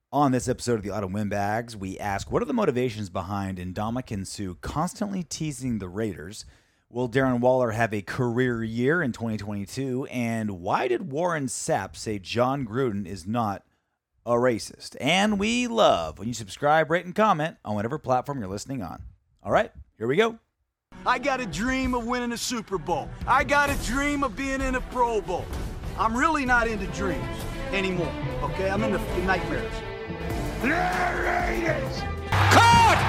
On this episode of the Autumn Windbags, we ask, what are the motivations behind Ndamukong Suh constantly teasing the Raiders? Will Darren Waller have a career year in 2022? And why did Warren Sapp say John Gruden is not a racist? And we love when you subscribe, rate, and comment on whatever platform you're listening on. All right, here we go. I got a dream of winning a Super Bowl. I got a dream of being in a Pro Bowl. I'm really not into dreams anymore, okay? I'm into nightmares. Raiders! Caught!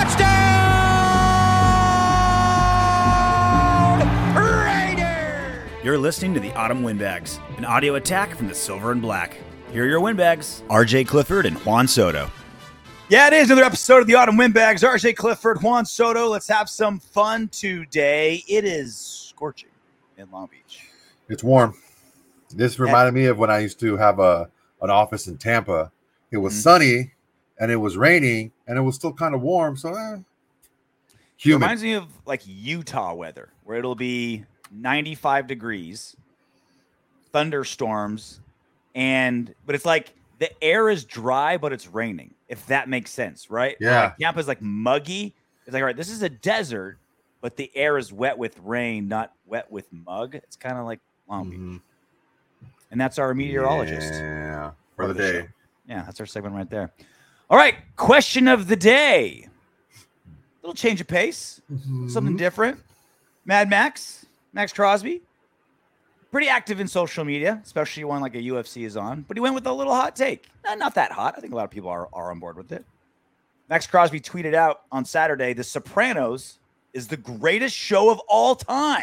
Touchdown! Raiders! You're listening to the Autumn Windbags, an audio attack from the Silver and Black. Here are your Windbags, RJ Clifford and Juan Soto. Yeah, it is another episode of the Autumn Windbags. RJ Clifford, Juan Soto. Let's have some fun today. It is scorching in Long Beach. It's warm. This reminded me of when I used to have an office in Tampa. It was sunny, and it was raining, and it was still kind of warm. So, It humid. reminds me of like Utah weather, where it'll be 95 degrees, thunderstorms, but it's like the air is dry, but it's raining, if that makes sense, right? Yeah. Like Tampa's like muggy. It's like, all right, this is a desert, but the air is wet with rain, not wet with mug. It's kind of like Long Beach. And that's our meteorologist. Yeah, for the day. show. Yeah, that's our segment right there. All right, question of the day. Little change of pace, something different. Mad Max Crosby, pretty active in social media, especially when like a UFC is on. But he went with a little hot take. Not that hot. I think a lot of people are on board with it. Max Crosby tweeted out on Saturday, "The Sopranos is the greatest show of all time."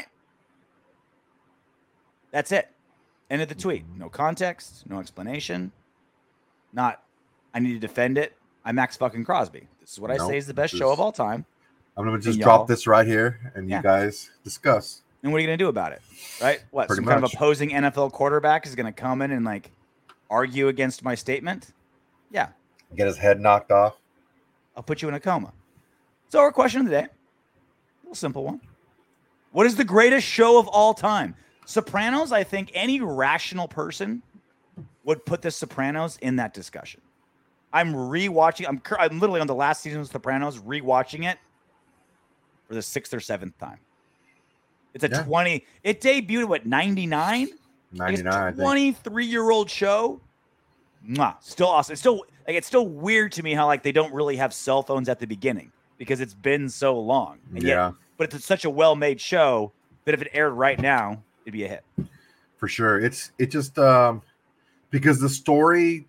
That's it. End of the tweet. No context, no explanation. Not, I need to defend it. I'm Max fucking Crosby. This is what I say is the best show of all time. I'm going to just And drop y'all- this right here, and you guys discuss. And what are you going to do about it? Right? What? Pretty Some kind of much. opposing NFL quarterback is going to come in and like argue against my statement? Yeah. Get his head knocked off. I'll put you in a coma. So our question of the day, a little simple one. What is the greatest show of all time? Sopranos, I think any rational person would put the Sopranos in that discussion. I'm rewatching. I'm literally on the last season of Sopranos, rewatching it for the 6th or 7th time. It's a 20. It debuted at 99. 99, I think. 23-year-old show. Mwah, still awesome. It's still weird to me how like they don't really have cell phones at the beginning because it's been so long. And Yeah. Yet, but it's such a well-made show that if it aired right now, it'd be a hit. For sure. It just because the story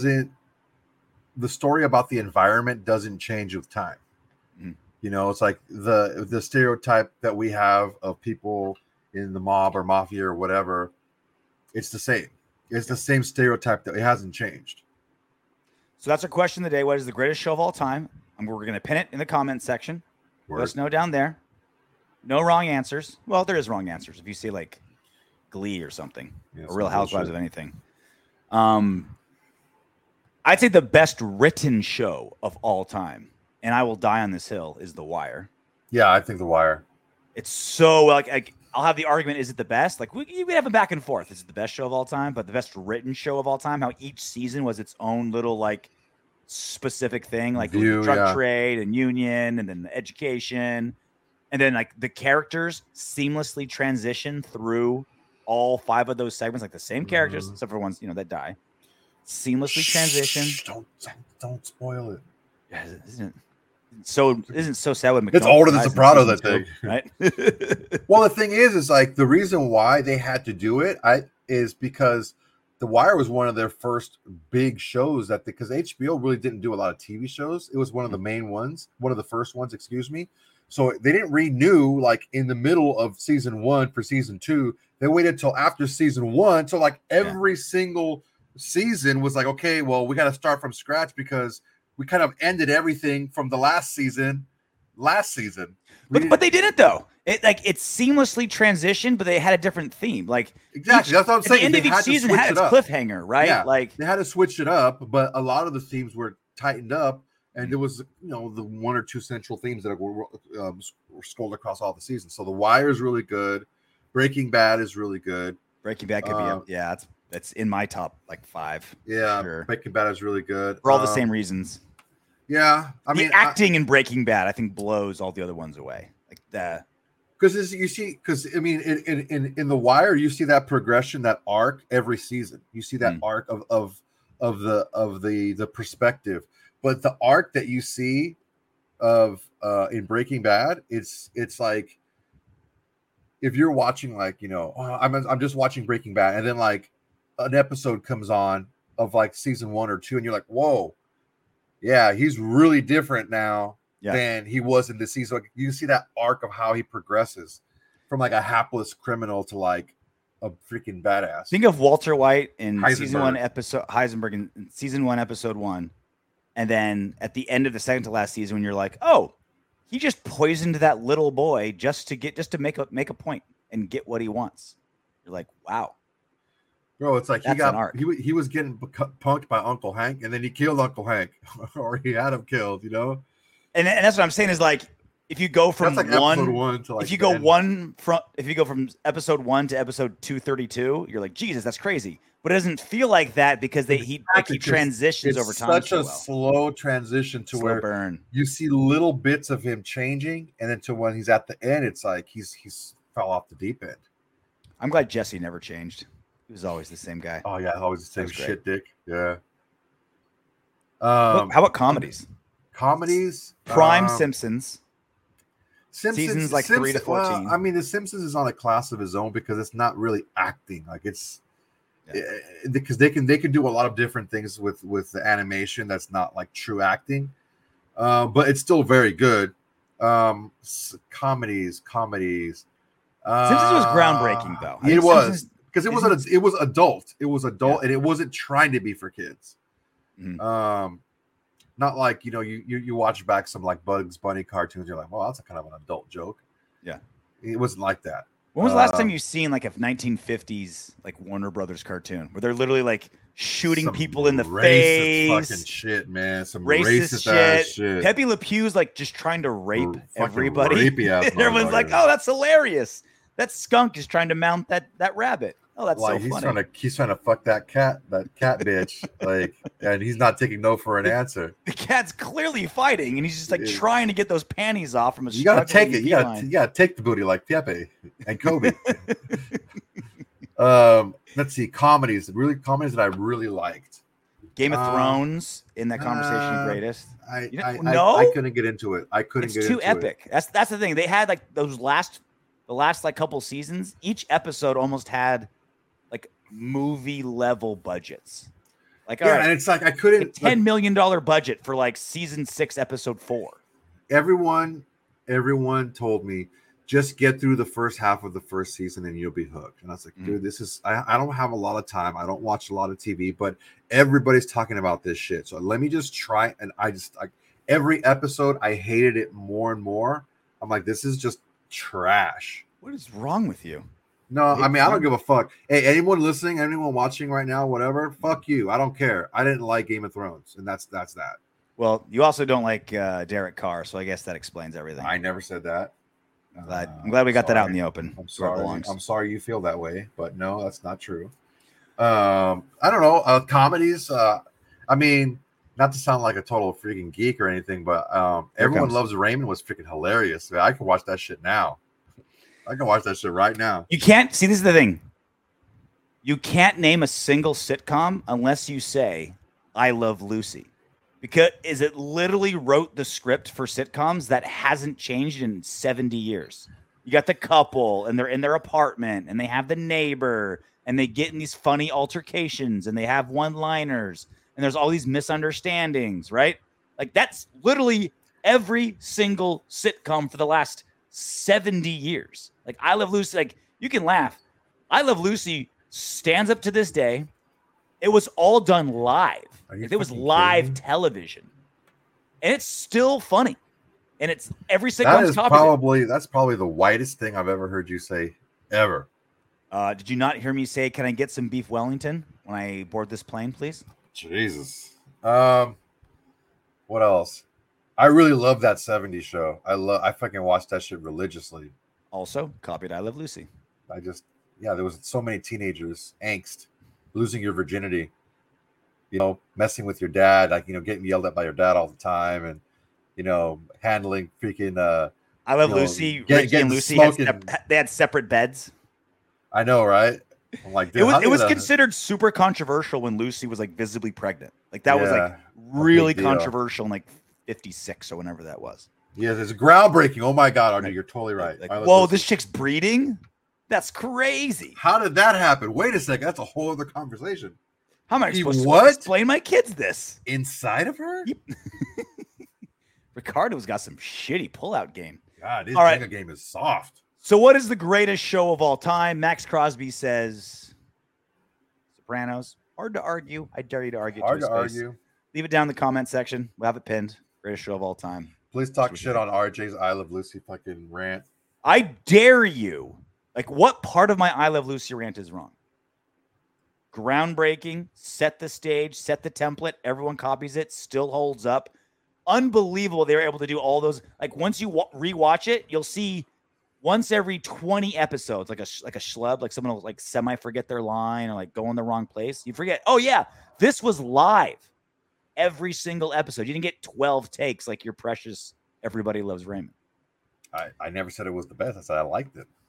about the environment doesn't change with time. You know, it's like the stereotype that we have of people in the mob or mafia or whatever. It's the same. It's the same stereotype that it hasn't changed. So that's our question of the day. What is the greatest show of all time? And we're going to pin it in the comment section. Let us know down there. No wrong answers. Well, there is wrong answers. If you say like Glee or something, or Real Housewives of anything. I'd say the best written show of all time, and I will die on this hill, is The Wire. Yeah, I think The Wire. It's so like I'll have the argument: is it the best? Like we have a back and forth. Is it the best show of all time? But the best written show of all time? How each season was its own little like specific thing, like the drug trade and union, and then the education, and then like the characters seamlessly transition through all 5 of those segments, like the same characters, except for ones that die. Seamlessly transition. Don't spoil it. Yeah, isn't so sad when it's older than Sopranos, I think. Right? Well, the thing is like the reason why they had to do it is because The Wire was one of their first big shows because HBO really didn't do a lot of TV shows. It was one of the main ones, one of the first ones, excuse me. So they didn't renew like in the middle of season 1 for season 2. They waited till after season 1. So like every single season was like, okay, well, we got to start from scratch because we kind of ended everything from the last season. But they did it though. It seamlessly transitioned, but they had a different theme. Like exactly, that's what I'm saying. The end of each season had its cliffhanger, right? Yeah, like they had to switch it up, but a lot of the themes were tightened up, and there was the 1 or 2 central themes that were scrolled across all the seasons. So The Wire is really good. Breaking Bad is really good. Breaking Bad could be that's in my top like 5. Yeah, sure. Breaking Bad is really good For all the same reasons. Yeah, I The mean, acting in Breaking Bad, I think, blows all the other ones away. Like the because you see, because I mean, in The Wire, you see that progression, that arc every season. You see that arc of the perspective, but the arc that you see of in Breaking Bad, it's like if you're watching, like, you know, I'm just watching Breaking Bad, and then like an episode comes on of like season 1 or 2, and you're like, whoa. Yeah, he's really different now than he was in this season. Like, you see that arc of how he progresses from like a hapless criminal to like a freaking badass. Think of Walter White in Heisenberg. season 1 episode Heisenberg in season 1 episode 1, and then at the end of the second to last season, when you're like, oh, he just poisoned that little boy just to make a point and get what he wants. You're like, wow. Bro, it's like That's he was getting punked by Uncle Hank, and then he killed Uncle Hank, or he had him killed, you know. And that's what I'm saying is, like, if you go from like episode 1 to like if you go from episode 1 to episode 232, you're like, Jesus, that's crazy. But it doesn't feel like that because he transitions over time. It's such a slow transition to where burn. You see little bits of him changing, and then to when he's at the end, it's like he's fell off the deep end. I'm glad Jesse never changed. He was always the same guy. Oh yeah, always the same shit, dick. Yeah. How about comedies? Comedies. Prime Simpsons. Seasons like 3 to 14. Well, I mean, The Simpsons is on a class of his own because it's not really acting. Like it's because they can do a lot of different things with the animation that's not like true acting, but it's still very good. Comedies. Simpsons was groundbreaking, though. It was. Because it was adult, and it wasn't trying to be for kids. Mm-hmm. Not like, you know, you watch back some like Bugs Bunny cartoons, you're like, well, that's a kind of an adult joke. Yeah, it wasn't like that. When was the last time you seen like a 1950s like Warner Brothers cartoon where they're literally like shooting people in the face? Fucking shit, man. Some racist shit. Pepe Le Pew's like just trying to rape everybody. And everyone's like, oh, that's hilarious. That skunk is trying to mount that rabbit. Oh, that's like, so funny. He's trying to fuck that cat bitch. Like, and he's not taking no for an answer. The cat's clearly fighting, and he's just like trying to get those panties off from a. You gotta take it. You gotta take the booty like Pepe and Kobe. Let's see, comedies that I really liked. Game of Thrones in that conversation, greatest. I couldn't get into it. It's too epic. That's the thing. They had like the last like couple seasons. Each episode almost had like movie level budgets. Like, all right, and it's like I couldn't $10 million budget for like season 6, episode 4. Everyone told me just get through the first half of the first season and you'll be hooked. And I was like, dude, this is I don't have a lot of time. I don't watch a lot of TV, but everybody's talking about this shit. So let me just try. And I just like every episode, I hated it more and more. I'm like, this is just trash. What is wrong with you? No, I mean, I don't give a fuck. Hey, anyone listening, anyone watching right now, whatever, fuck you. I don't care. I didn't like Game of Thrones, and that's that. Well, you also don't like Derek Carr, so I guess that explains everything. I never said that. I'm glad we got that out in the open. I'm sorry. I'm sorry you feel that way, but no, that's not true. I don't know. Comedies. I mean, not to sound like a total freaking geek or anything, but Everyone Loves Raymond was freaking hilarious. I can watch that shit now. I can watch that shit right now. You can't see. This is the thing. You can't name a single sitcom unless you say "I Love Lucy," because it literally wrote the script for sitcoms that hasn't changed in 70 years. You got the couple, and they're in their apartment, and they have the neighbor, and they get in these funny altercations, and they have one-liners, and there's all these misunderstandings, right? Like that's literally every single sitcom for the last 70 years. Like I Love Lucy, like you can laugh. I Love Lucy stands up to this day. It was all done live. Like, it was live television. And it's still funny. And it's every sitcom's that's probably the whitest thing I've ever heard you say ever. Did you not hear me say, can I get some beef Wellington when I board this plane, please? Jesus. What else? I really love that 70s show. I fucking watched that shit religiously. Also, copied I Love Lucy. There was so many teenagers, angst, losing your virginity, messing with your dad, like, getting yelled at by your dad all the time, and, handling freaking, I Love Lucy. Ricky and Lucy they had separate beds. I know, right? I'm like, dude, it was considered super controversial when Lucy was like visibly pregnant. Like that was like really controversial in like 56 or whenever that was. Yeah, it's groundbreaking. Oh my God, Artie, you're totally right. Like, whoa, this chick's breeding? That's crazy. How did that happen? Wait a second, that's a whole other conversation. How am I supposed to explain my kids this? Inside of her? Ricardo's got some shitty pullout game. God, his Jenga game is soft. So what is the greatest show of all time? Max Crosby says Sopranos. Hard to argue. I dare you to argue. Hard to argue. Leave it down in the comment section. We'll have it pinned. Greatest show of all time. Please talk shit on RJ's I Love Lucy fucking rant. I dare you. Like, what part of my I Love Lucy rant is wrong? Groundbreaking. Set the stage. Set the template. Everyone copies it. Still holds up. Unbelievable. They were able to do all those. Like, once you rewatch it, you'll see once every 20 episodes, like a schlub, like someone will like semi forget their line or like go in the wrong place. You forget, oh yeah, this was live every single episode. You didn't get 12 takes like your precious Everybody Loves Raymond. I never said it was the best. I said I liked it.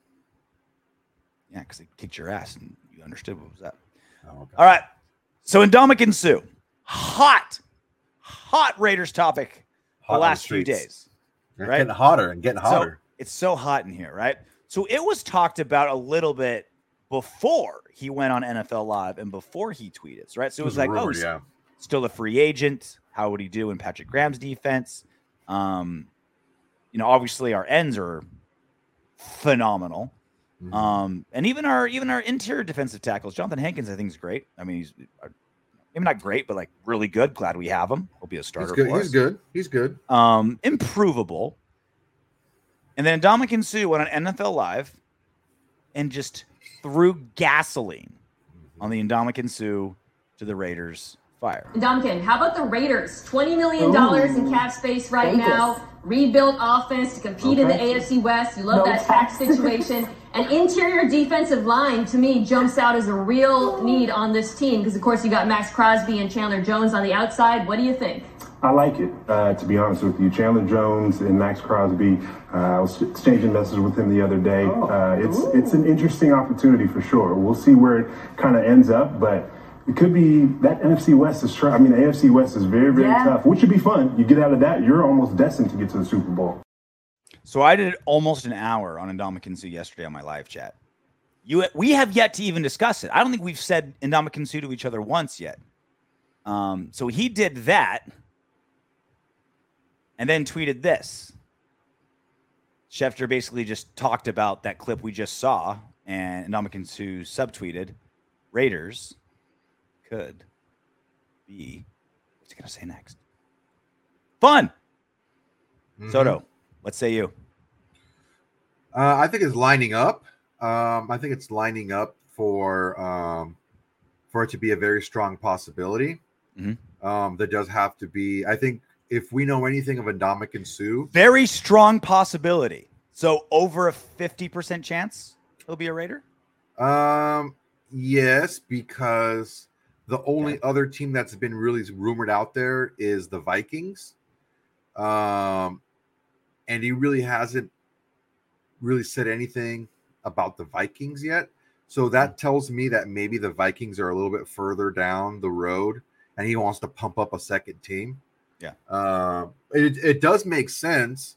Yeah, because they kicked your ass and you understood what was that. Oh, okay. All right. So Ndamukong Suh, hot Raiders topic the last few days. Right? Getting hotter and getting hotter. So, it's so hot in here, right? So it was talked about a little bit before he went on NFL Live and before he tweeted, right? So it was like, rumored, still a free agent. How would he do in Patrick Graham's defense? Obviously our ends are phenomenal. Mm-hmm. And even our interior defensive tackles, Jonathan Hankins, I think is great. I mean, he's maybe not great, but like really good. Glad we have him. He'll be a starter. He's good. Improvable. And then Ndamukong Suh went on NFL Live and just threw gasoline on the Ndamukong Suh to the Raiders fire. Ndamukong, how about the Raiders? $20 million in cap space right now. Rebuilt offense to compete in the AFC West. You love that tax situation. An interior defensive line, to me, jumps out as a real need on this team because, of course, you got Max Crosby and Chandler Jones on the outside. What do you think? I like it, to be honest with you. Chandler Jones and Max Crosby, I was exchanging messages with him the other day. It's an interesting opportunity for sure. We'll see where it kind of ends up, but it could be that NFC West is the AFC West is very, very tough, which should be fun. You get out of that, you're almost destined to get to the Super Bowl. So I did almost an hour on Ndamukong Suh yesterday on my live chat. We have yet to even discuss it. I don't think we've said Ndamukong Suh to each other once yet. So he did that. And then tweeted this. Schefter basically just talked about that clip we just saw, and Ndamukong Suh subtweeted, Raiders could be, what's he going to say next? Fun! Mm-hmm. Soto, what say you? I think it's lining up. I think it's lining up for it to be a very strong possibility. Mm-hmm. There does have to be, I think, if we know anything of Ndamukong Suh, very strong possibility. So over a 50% chance he'll be a Raider? Yes, because the only other team that's been really rumored out there is the Vikings. And he really hasn't really said anything about the Vikings yet. So that tells me that maybe the Vikings are a little bit further down the road and he wants to pump up a second team. Yeah. It does make sense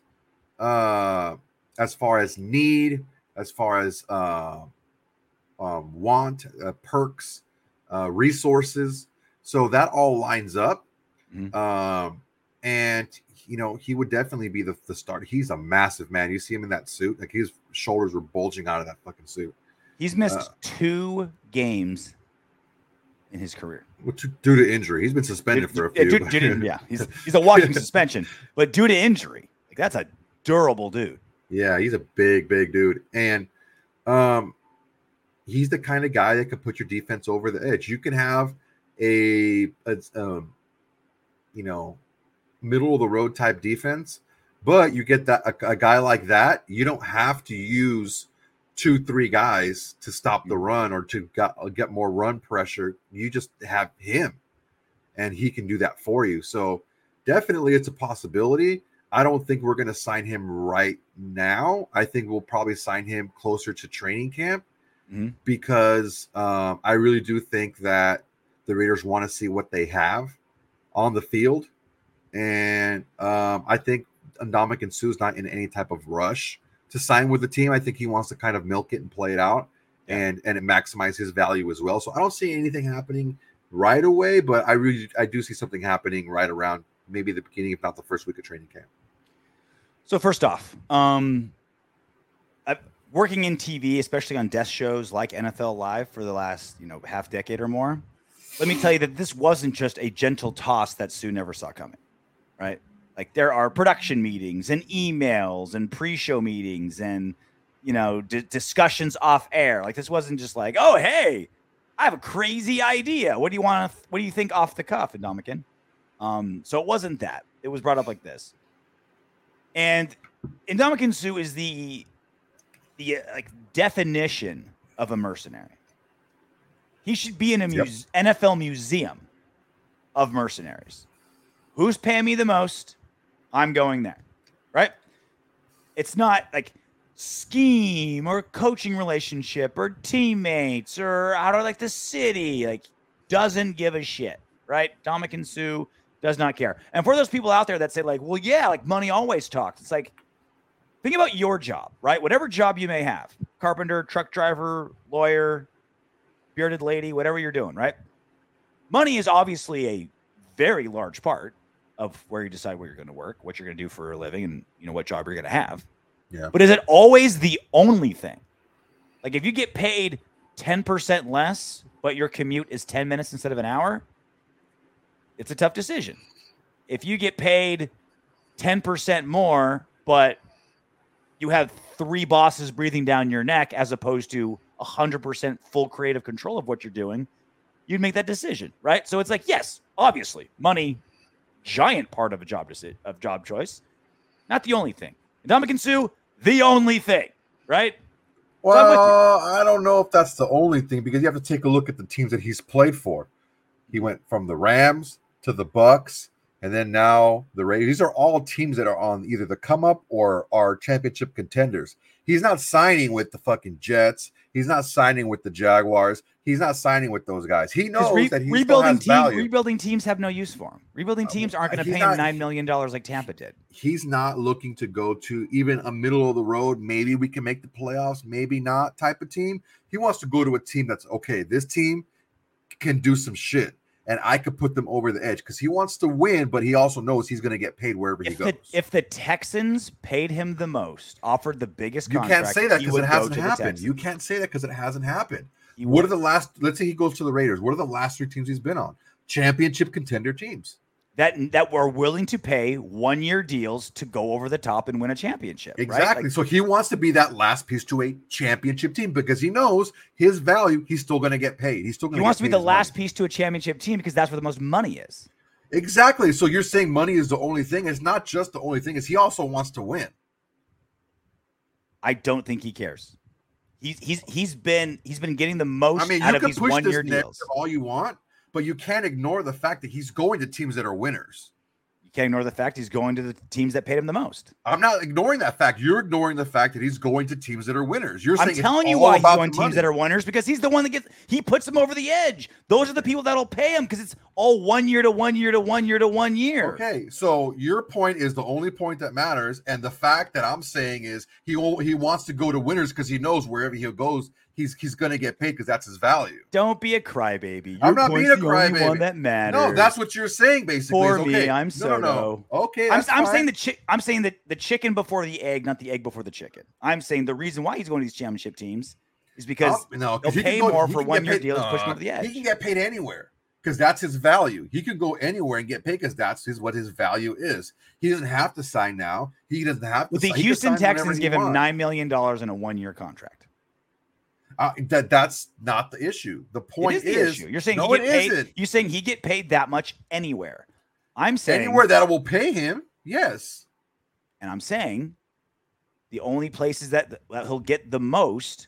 as far as need, as far as want, perks, resources. So that all lines up. Mm-hmm. And, he would definitely be the starter. He's a massive man. You see him in that suit. Like his shoulders were bulging out of that fucking suit. He's missed 2 games in his career. Due to injury. He's been suspended for a few. He's a walking suspension, but due to injury. Like that's a durable dude. Yeah, he's a big dude. And he's the kind of guy that could put your defense over the edge. You can have a middle of the road type defense, but you get that a guy like that, you don't have to use 2-3 guys to stop the run or to get more run pressure. You just have him, and he can do that for you. So definitely it's a possibility. I don't think we're going to sign him right now. I think we'll probably sign him closer to training camp because I really do think that the Raiders want to see what they have on the field. And I think Ndamukong Suh is not in any type of rush to sign with the team. I think he wants to kind of milk it and play it out and it maximize his value as well. So I don't see anything happening right away, but I do see something happening right around maybe the beginning, if not the first week of training camp. So first off, working in TV, especially on desk shows like NFL Live for the last, half decade or more, let me tell you that this wasn't just a gentle toss that Suh never saw coming, right? Like there are production meetings and emails and pre-show meetings and, discussions off air. Like this wasn't just like, oh, hey, I have a crazy idea. What do you think off the cuff, Ndamukong? So it wasn't that. It was brought up like this. And Ndamukong Suh is the definition of a mercenary. He should be in a NFL museum of mercenaries. Who's paying me the most? I'm going there, right? It's not like scheme or coaching relationship or teammates or how do I like the city. Like, doesn't give a shit, right? Ndamukong Suh does not care. And for those people out there that say like, well, yeah, like money always talks. It's like, think about your job, right? Whatever job you may have, carpenter, truck driver, lawyer, bearded lady, whatever you're doing, right? Money is obviously a very large part of where you decide where you're going to work, what you're going to do for a living, and what job you're going to have. Yeah. But is it always the only thing? Like if you get paid 10% less, but your commute is 10 minutes instead of an hour, it's a tough decision. If you get paid 10% more, but you have 3 bosses breathing down your neck as opposed to 100% full creative control of what you're doing, you'd make that decision, right? So it's like, yes, obviously, money, giant part of a job choice, not the only thing. Ndamukong Suh, the only thing, right? Well, I don't know if that's the only thing because you have to take a look at the teams that he's played for. He went from the Rams to the Bucks, and then now the Raiders. These are all teams that are on either the come up or are championship contenders. He's not signing with the fucking Jets. He's not signing with the Jaguars. He's not signing with those guys. He knows that he still has value. Rebuilding teams have no use for him. Rebuilding teams aren't going to pay him $9 million like Tampa did. He's not looking to go to even a middle of the road. Maybe we can make the playoffs, maybe not type of team. He wants to go to a team that's okay. This team can do some shit. And I could put them over the edge because he wants to win, but he also knows he's going to get paid wherever he goes. If the Texans paid him the most, offered the biggest contract, you can't say that because it hasn't happened. You can't say that because it hasn't happened. What are the last? Let's say he goes to the Raiders. What are the last 3 teams he's been on? Championship contender teams that were willing to pay 1-year deals to go over the top and win a championship. Exactly. Right? Like, so he wants to be that last piece to a championship team because he knows his value. He's still going to get paid. He's still going. He wants to be the last piece to a championship team because that's where the most money is. Exactly. So you're saying money is the only thing? It's not just the only thing. Is he also wants to win? I don't think he cares. He's been getting the most out of these 1-year deals. All you want, but you can't ignore the fact that he's going to teams that are winners. You can't ignore the fact he's going to the teams that paid him the most. I'm not ignoring that fact. You're ignoring the fact that he's going to teams that are winners. I'm telling you why he's going to teams that are winners because he's the one that he puts them over the edge. Those are the people that'll pay him because it's all 1 year to 1 year to 1 year to 1 year. Okay, so your point is the only point that matters, and the fact that I'm saying is he wants to go to winners because he knows wherever he goes, he's going to get paid because that's his value. Don't be a crybaby. I'm not being a crybaby. One that matters. No, that's what you're saying basically. For me, I'm Soto. No. Okay, I'm saying the chicken before the egg, not the egg before the chicken. I'm saying the reason why he's going to these championship teams is because they'll pay more for 1-year deals, push him over the edge. He can get paid anywhere because that's his value. He can go anywhere and get paid because that's what his value is. He doesn't have to sign now. He doesn't have to. The Houston Texans give him $9 million in a 1-year contract. That's not the issue. The point is you're saying he get paid. You're saying he get paid that much anywhere. I'm saying anywhere that will pay him, yes. And I'm saying the only places that he'll get the most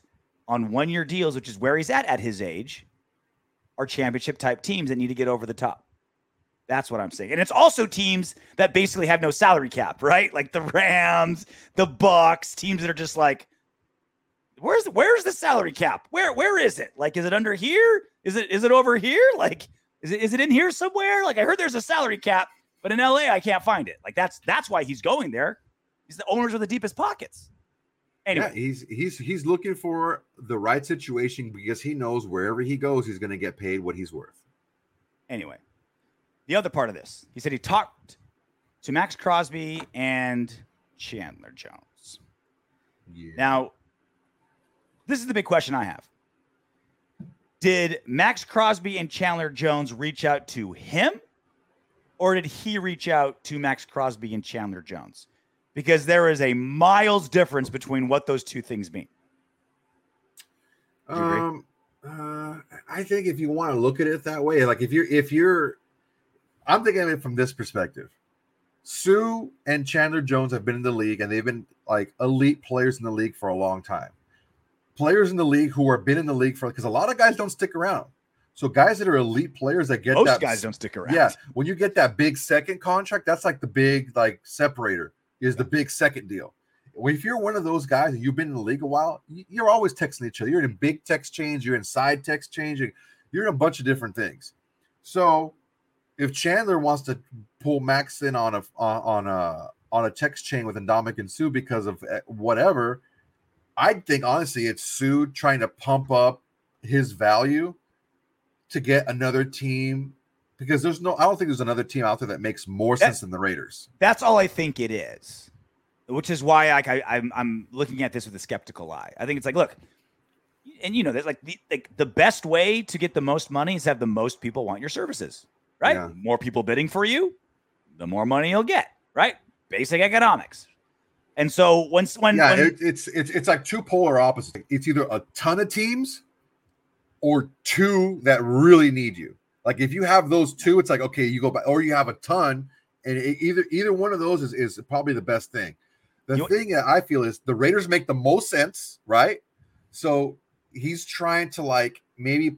on 1-year deals, which is where he's at his age, are championship type teams that need to get over the top. That's what I'm saying. And it's also teams that basically have no salary cap, right? Like the Rams, the Bucks, teams that are just like, where's the salary cap? Where is it? Like, is it under here? Is it over here? Like, is it in here somewhere? Like, I heard there's a salary cap, but in LA, I can't find it. Like, that's why he's going there. He's the owners with the deepest pockets. Anyway. Yeah, he's looking for the right situation because he knows wherever he goes, he's going to get paid what he's worth. Anyway, the other part of this, he said he talked to Max Crosby and Chandler Jones. Yeah. Now, this is the big question I have. Did Max Crosby and Chandler Jones reach out to him, or did he reach out to Max Crosby and Chandler Jones? Because there is a miles difference between what those two things mean. Do you agree? I think if you want to look at it that way, like if you're, I'm thinking of it from this perspective. Sue and Chandler Jones have been in the league, and they've been like elite players in the league for a long time. Players in the league who have been in the league for, because a lot of guys don't stick around. So guys that are elite players that get most guys don't stick around. Yeah, when you get that big second contract, that's like the big like separator. Is the big second deal. If you're one of those guys and you've been in the league a while, you're always texting each other. You're in big text chains, you're in side text chains, you're in a bunch of different things. So if Chandler wants to pull Max in on a text chain with Ndamukong Suh because of whatever, I think honestly it's Sue trying to pump up his value to get another team. Because I don't think there's another team out there that makes more sense than the Raiders. That's all I think it is, which is why I'm looking at this with a skeptical eye. I think it's like, look, and there's like the best way to get the most money is to have the most people want your services, right? Yeah. More people bidding for you, the more money you'll get, right? Basic economics. And so when it's like two polar opposites. It's either a ton of teams or two that really need you. Like if you have those two, it's like, okay, you go back, or you have a ton, and either one of those is probably the best thing. The thing that I feel is the Raiders make the most sense, right? So he's trying to like maybe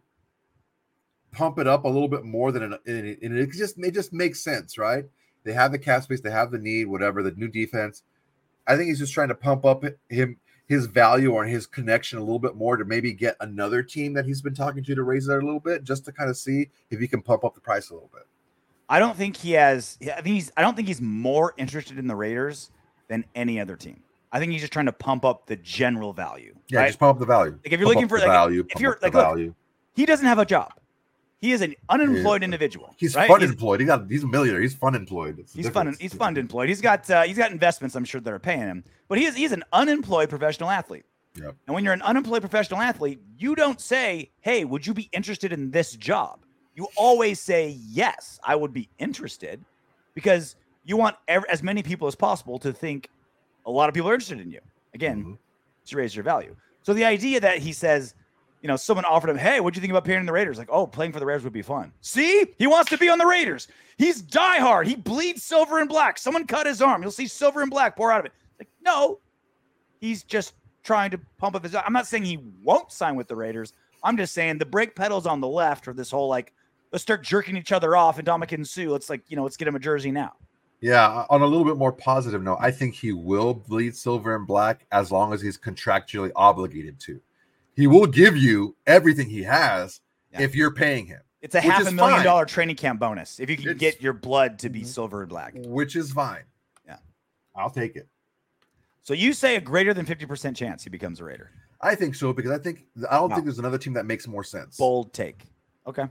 pump it up a little bit more than it just makes sense, right? They have the cap space, they have the need, whatever, the new defense. I think he's just trying to pump up his value or his connection a little bit more to maybe get another team that he's been talking to raise that a little bit, just to kind of see if he can pump up the price a little bit. I don't think he has. I don't think he's more interested in the Raiders than any other team. I think he's just trying to pump up the general value. Yeah, right? just pump up the value. Like if you're looking for value, if you're like, look, he doesn't have a job. He is an unemployed individual. He's right? fun employed. He's a millionaire. He's fun employed. He's fun employed. He's got investments, I'm sure, that are paying him. But he's an unemployed professional athlete. Yep. And when you're an unemployed professional athlete, you don't say, "Hey, would you be interested in this job?" You always say, "Yes, I would be interested," because you want as many people as possible to think a lot of people are interested in you. Again, to raise your value. So the idea that he says, someone offered him, "Hey, what'd you think about playing in the Raiders?" Like, "Oh, playing for the Raiders would be fun." See, he wants to be on the Raiders. He's diehard. He bleeds silver and black. Someone cut his arm. You'll see silver and black pour out of it. Like, no, he's just trying to pump up his. I'm not saying he won't sign with the Raiders. I'm just saying the brake pedal's on the left for this whole like, let's start jerking each other off and Ndamukong Suh. Let's let's get him a jersey now. Yeah, on a little bit more positive note, I think he will bleed silver and black as long as he's contractually obligated to. He will give you everything he has if you're paying him. It's a $500,000 training camp bonus if you can get your blood to be silver and black. Which is fine. Yeah. I'll take it. So you say a greater than 50% chance he becomes a Raider? I think so, because I don't think there's another team that makes more sense. Bold take. Okay.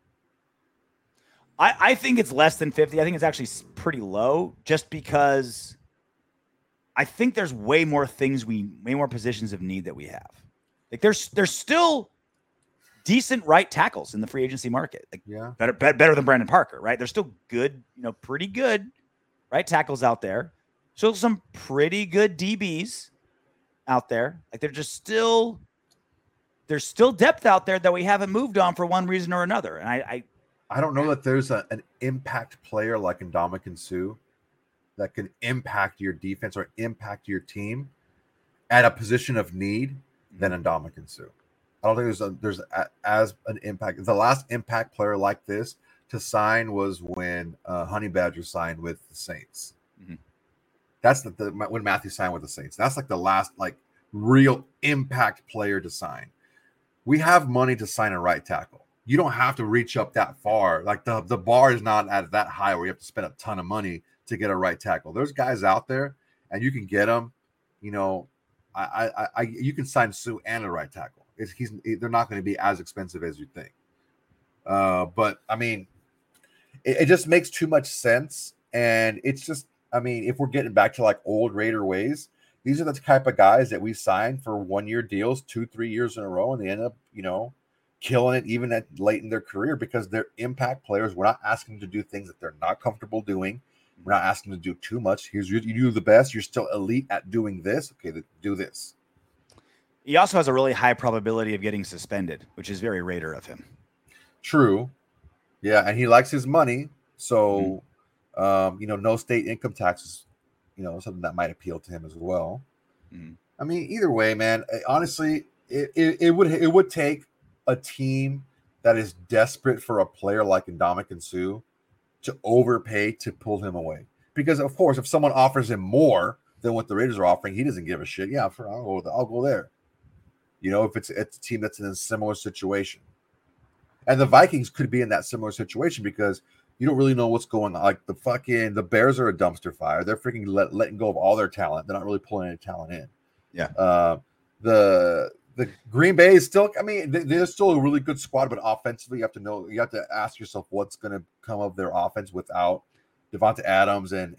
I think it's less than 50. I think it's actually pretty low just because I think there's way more positions of need that we have. Like there's still decent right tackles in the free agency market. Like better than Brandon Parker, right? There's still good, pretty good right tackles out there. Still some pretty good DBs out there. Like there's still depth out there that we haven't moved on for one reason or another. And I don't know that there's an impact player like Ndamukong Suh that can impact your defense or impact your team at a position of need than Ndamukong Suh. I don't think there's as an impact. The last impact player like this to sign was when Honey Badger signed with the Saints. Mm-hmm. That's when Matthew signed with the Saints. That's like the last like real impact player to sign. We have money to sign a right tackle. You don't have to reach up that far. Like the bar is not at that high where you have to spend a ton of money to get a right tackle. There's guys out there, and you can get them. You know, you can sign Suh and a right tackle. They're not going to be as expensive as you think. But I mean, it just makes too much sense, and it's just, I mean, if we're getting back to like old Raider ways, these are the type of guys that we sign for 1-year deals, 2-3 years in a row, and they end up, you know, killing it even at late in their career because they're impact players. We're not asking them to do things that they're not comfortable doing. We're not asking them to do too much. You do the best. You're still elite at doing this. Okay, do this. He also has a really high probability of getting suspended, which is very Raider of him. True. Yeah, and he likes his money. So, you know, no state income taxes, you know, something that might appeal to him as well. Mm-hmm. I mean, either way, man, honestly, it would take a team that is desperate for a player like Ndamukong Suh to overpay to pull him away. Because, of course, if someone offers him more than what the Raiders are offering, he doesn't give a shit. Yeah, I'll go there. You know, if it's a team that's in a similar situation. And the Vikings could be in that similar situation because you don't really know what's going on. Like the Bears are a dumpster fire. They're freaking letting go of all their talent. They're not really pulling any talent in. Yeah. The Green Bay is still, I mean, they're still a really good squad, but offensively, you have to ask yourself what's going to come of their offense without Devonta Adams and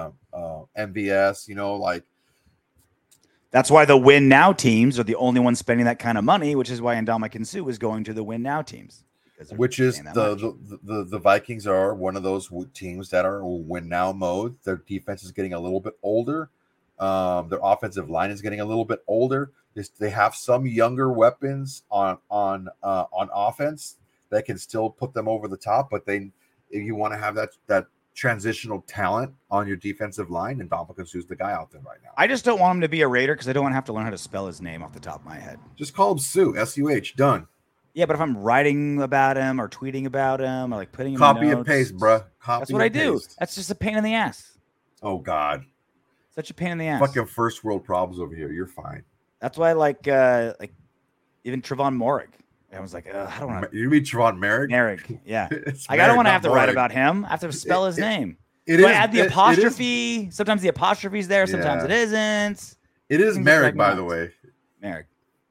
MVS, you know, like. That's why the win now teams are the only ones spending that kind of money, which is why Ndamukong Suh is going to the win now teams. Which is the Vikings are one of those teams that are win now mode. Their defense is getting a little bit older. Their offensive line is getting a little bit older. They have some younger weapons on offense that can still put them over the top, but if you want to have that transitional talent on your defensive line, and Ndamukong Suh's the guy out there right now. I just don't want him to be a Raider because I don't want to have to learn how to spell his name off the top of my head. Just call him Suh, S-U-H, done. Yeah, but if I'm writing about him or tweeting about him or like putting him copy in notes, and paste, bruh. That's what I do. That's just a pain in the ass. Oh God, such a pain in the ass. Fucking first world problems over here. You're fine. That's why, like even Trevon Moehrig. I was like, I don't want to. You mean Trevon Moehrig? Moehrig, yeah. I don't want to have to write about him. I have to spell his name. Do I add the apostrophe? Sometimes the apostrophe's there. Sometimes it isn't. It is Moehrig, by the way. Moehrig.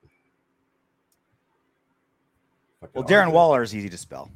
Well, Darren Waller is easy to spell.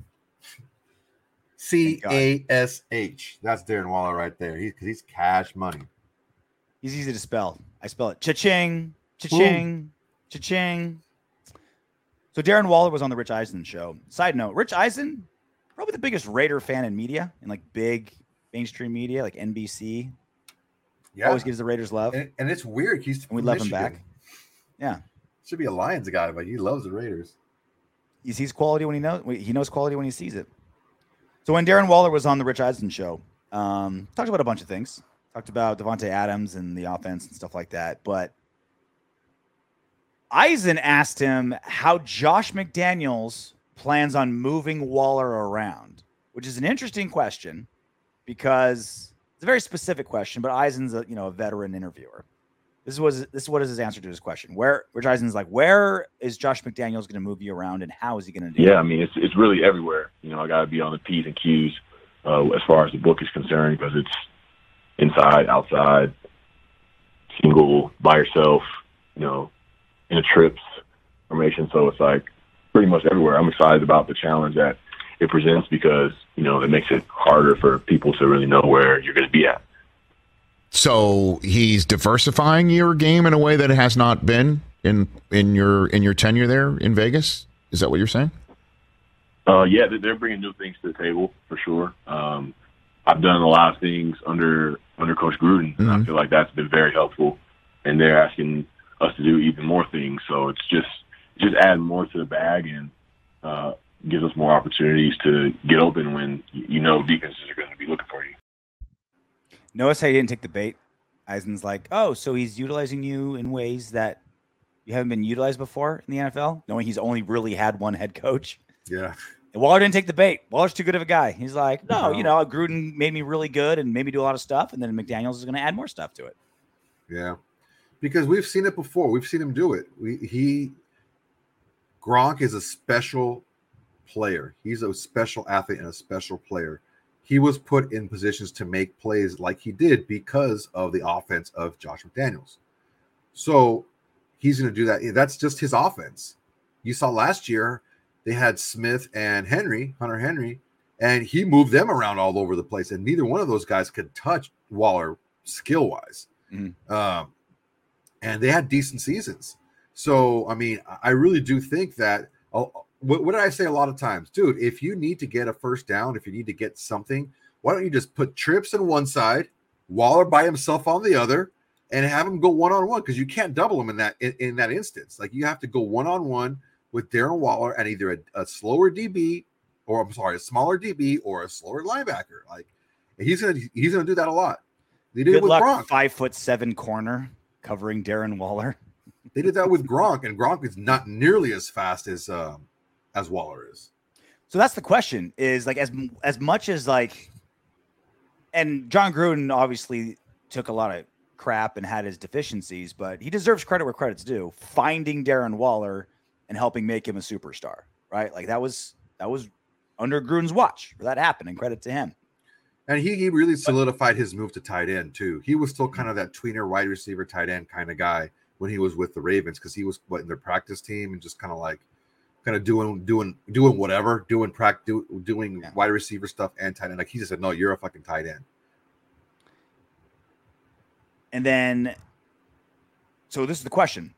C-A-S-H. That's Darren Waller right there. He's cash money. He's easy to spell. I spell it cha-ching, cha-ching, cha-ching. So Darren Waller was on the Rich Eisen show. Side note, Rich Eisen, probably the biggest Raider fan in media, in like big mainstream media, like NBC. Yeah. Always gives the Raiders love. And it's weird. And we love him back. Yeah. Should be a Lions guy, but he loves the Raiders. He sees quality when he knows quality when he sees it. So when Darren Waller was on the Rich Eisen show, talked about a bunch of things. Talked about Devonta Adams and the offense and stuff like that. But Eisen asked him how Josh McDaniels plans on moving Waller around, which is an interesting question because it's a very specific question. But Eisen's a veteran interviewer. This is what is his answer to his question. Rich Eisen's like, where is Josh McDaniels going to move you around, and how is he going to do it? Yeah, I mean, it's really everywhere. You know, I got to be on the P's and Q's as far as the book is concerned because it's inside, outside, single, by yourself, you know, in a trips formation. So it's like pretty much everywhere. I'm excited about the challenge that it presents because, you know, it makes it harder for people to really know where you're going to be at. So he's diversifying your game in a way that it has not been in your tenure there in Vegas. Is that what you're saying? Yeah, they're bringing new things to the table for sure. I've done a lot of things under Coach Gruden. Mm-hmm. I feel like that's been very helpful, and they're asking us to do even more things. So it's just adding more to the bag and gives us more opportunities to get open when you know defenses are going to be looking for you. Notice how he didn't take the bait. Eisen's like, oh, so he's utilizing you in ways that you haven't been utilized before in the NFL, knowing he's only really had one head coach. Yeah. And Waller didn't take the bait. Waller's too good of a guy. He's like, no, Gruden made me really good and made me do a lot of stuff, and then McDaniels is going to add more stuff to it. Yeah, because we've seen it before. We've seen him do it. Gronk is a special player. He's a special athlete and a special player. He was put in positions to make plays like he did because of the offense of Josh McDaniels. So he's going to do that. That's just his offense. You saw last year they had Smith and Hunter Henry, and he moved them around all over the place, and neither one of those guys could touch Waller skill-wise. Mm-hmm. And they had decent seasons. So, I mean, I really do think that what did I say a lot of times? Dude, if you need to get a first down, if you need to get something, why don't you just put Trips on one side, Waller by himself on the other, and have him go one-on-one? Because you can't double him in that instance. Like, you have to go one-on-one with Darren Waller and either a slower DB or a smaller DB or a slower linebacker. Like, he's gonna do that a lot. They did it with Gronk. 5'7" corner covering Darren Waller. They did that with Gronk, and Gronk is not nearly as fast as Waller is. So that's the question: is like as much as like, and John Gruden obviously took a lot of crap and had his deficiencies, but he deserves credit where credit's due. Finding Darren Waller and helping make him a superstar, right? Like that was under Gruden's watch where that happened, and credit to him. And he really solidified his move to tight end too. He was still kind of that tweener wide receiver tight end kind of guy when he was with the Ravens, because he was in their practice team and just kind of doing whatever, doing wide receiver stuff and tight end. Like he just said, no, you're a fucking tight end. And then, so this is the question.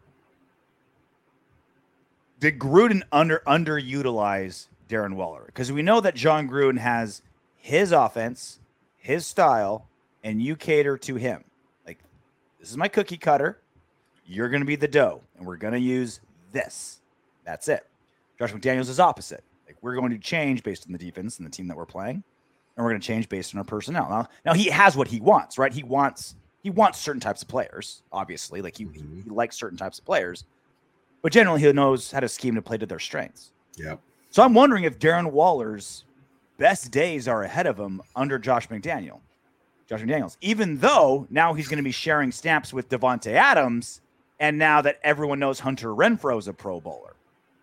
Did Gruden underutilize Darren Waller? Because we know that John Gruden has his offense, his style, and you cater to him. Like, this is my cookie cutter. You're going to be the dough, and we're going to use this. That's it. Josh McDaniels is opposite. Like, we're going to change based on the defense and the team that we're playing, and we're going to change based on our personnel. Now he has what he wants, right? He wants certain types of players, obviously. Like, he likes certain types of players. But generally, he knows how to scheme to play to their strengths. Yeah. So I'm wondering if Darren Waller's best days are ahead of him under Josh McDaniels, even though now he's going to be sharing snaps with Devontae Adams, and now that everyone knows Hunter Renfrow is a Pro Bowler.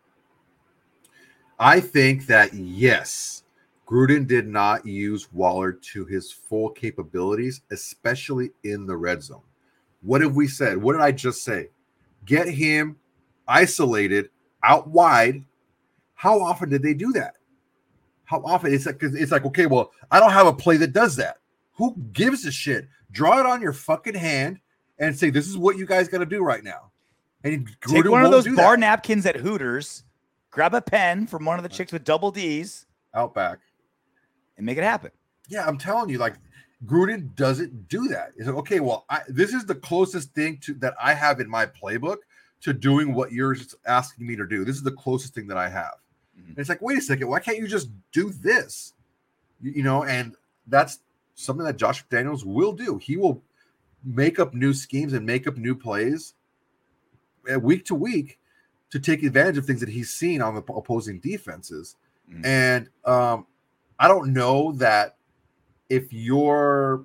I think that, yes, Gruden did not use Waller to his full capabilities, especially in the red zone. What have we said? What did I just say? Get him isolated out wide. How often did they do that? How often? It's like, okay, well, I don't have a play that does that. Who gives a shit? Draw it on your fucking hand and say, this is what you guys got to do right now. And take one of those bar napkins at Hooters, grab a pen from one of the chicks with double D's, Outback, and make it happen. Yeah, I'm telling you, like, Gruden doesn't do that. It's like, okay, well, this is the closest thing that I have in my playbook to doing what you're asking me to do. This is the closest thing that I have. And it's like, wait a second, why can't you just do this? And that's something that Josh McDaniels will do. He will make up new schemes and make up new plays week to week to take advantage of things that he's seen on the opposing defenses. Mm-hmm. And I don't know that if you're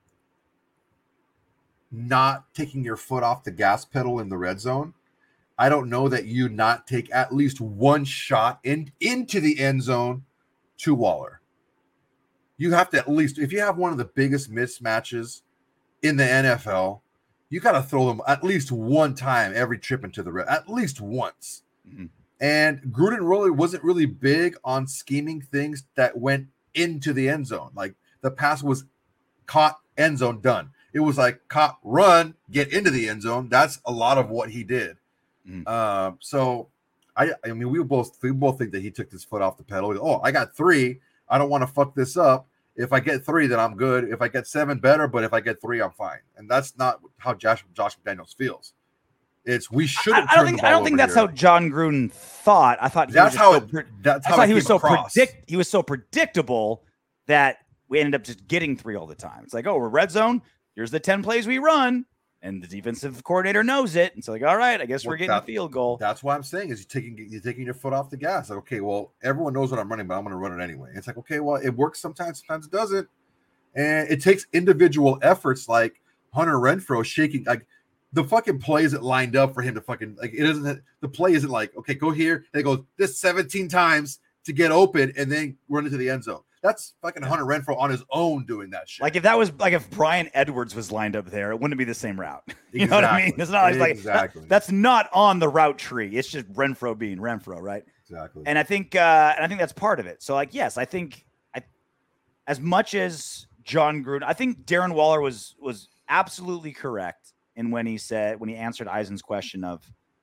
not taking your foot off the gas pedal in the red zone, I don't know that you not take at least one shot into the end zone to Waller. You have to at least, if you have one of the biggest mismatches in the NFL, you got to throw them at least one time every trip into the red, at least once. Mm-hmm. And Gruden really wasn't really big on scheming things that went into the end zone. Like the pass was caught, end zone, done. It was like caught, run, get into the end zone. That's a lot of what he did. So I mean, we both think that he took his foot off the pedal. Oh, I got 3. I don't want to fuck this up. If I get 3, then I'm good. If I get 7, better. But if I get 3, I'm fine. And that's not how Josh McDaniels feels. It's we shouldn't. I don't think that's how John Gruden thought. I thought he was so predictable that we ended up just getting 3 all the time. It's like, oh, we're red zone. Here's the 10 plays we run. And the defensive coordinator knows it. And so like, all right, I guess we're getting a field goal. That's what I'm saying is you're taking your foot off the gas. Like, okay, well, everyone knows what I'm running, but I'm going to run it anyway. It's like, okay, well, it works sometimes it doesn't. And it takes individual efforts like Hunter Renfrow shaking, like the fucking play isn't lined up for him to fucking, like, it isn't, the play isn't like, okay, go here. And it goes this 17 times to get open and then run into the end zone. That's fucking Hunter Renfrow on his own doing that shit. Like if Brian Edwards was lined up there, it wouldn't be the same route. You know what I mean? It's not like that's not on the route tree. It's just Renfrow being Renfrow, right? Exactly. And I think that's part of it. So like, yes, I think as much as John Gruden, I think Darren Waller was absolutely correct in when he answered Eisen's question of,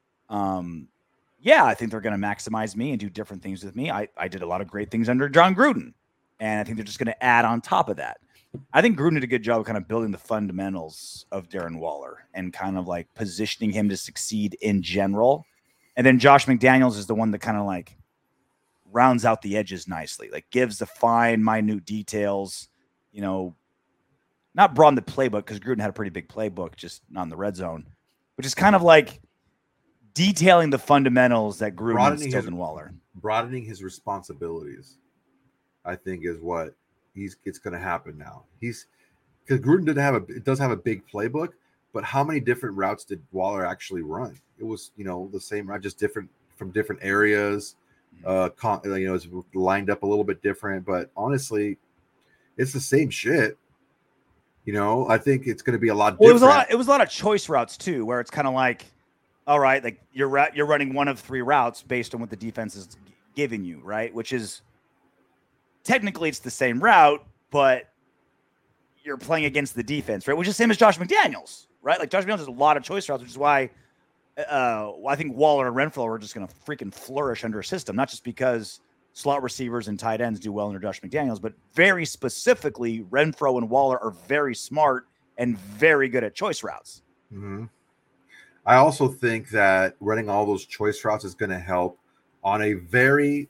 yeah, I think they're going to maximize me and do different things with me. I did a lot of great things under John Gruden. And I think they're just going to add on top of that. I think Gruden did a good job of kind of building the fundamentals of Darren Waller and kind of like positioning him to succeed in general. And then Josh McDaniels is the one that kind of like rounds out the edges nicely, like gives the fine, minute details, you know, not broaden the playbook because Gruden had a pretty big playbook, just not in the red zone, but just kind of like detailing the fundamentals that Gruden instilled in Waller. Broadening his responsibilities, I think, is what it's going to happen now. Because Gruden does have a big playbook, but how many different routes did Waller actually run? It was, you know, the same route, just different from different areas. It's lined up a little bit different, but honestly, it's the same shit. You know, I think it's going to be a lot different. It was a lot of choice routes too, where it's kind of like, all right, like you're running one of three routes based on what the defense is giving you, right? Which is technically it's the same route, but you're playing against the defense, right? Which is the same as Josh McDaniels, right? Like Josh McDaniels has a lot of choice routes, which is why I think Waller and Renfrow are just going to freaking flourish under a system, not just because slot receivers and tight ends do well under Josh McDaniels, but very specifically, Renfrow and Waller are very smart and very good at choice routes. Mm-hmm. I also think that running all those choice routes is going to help on a very,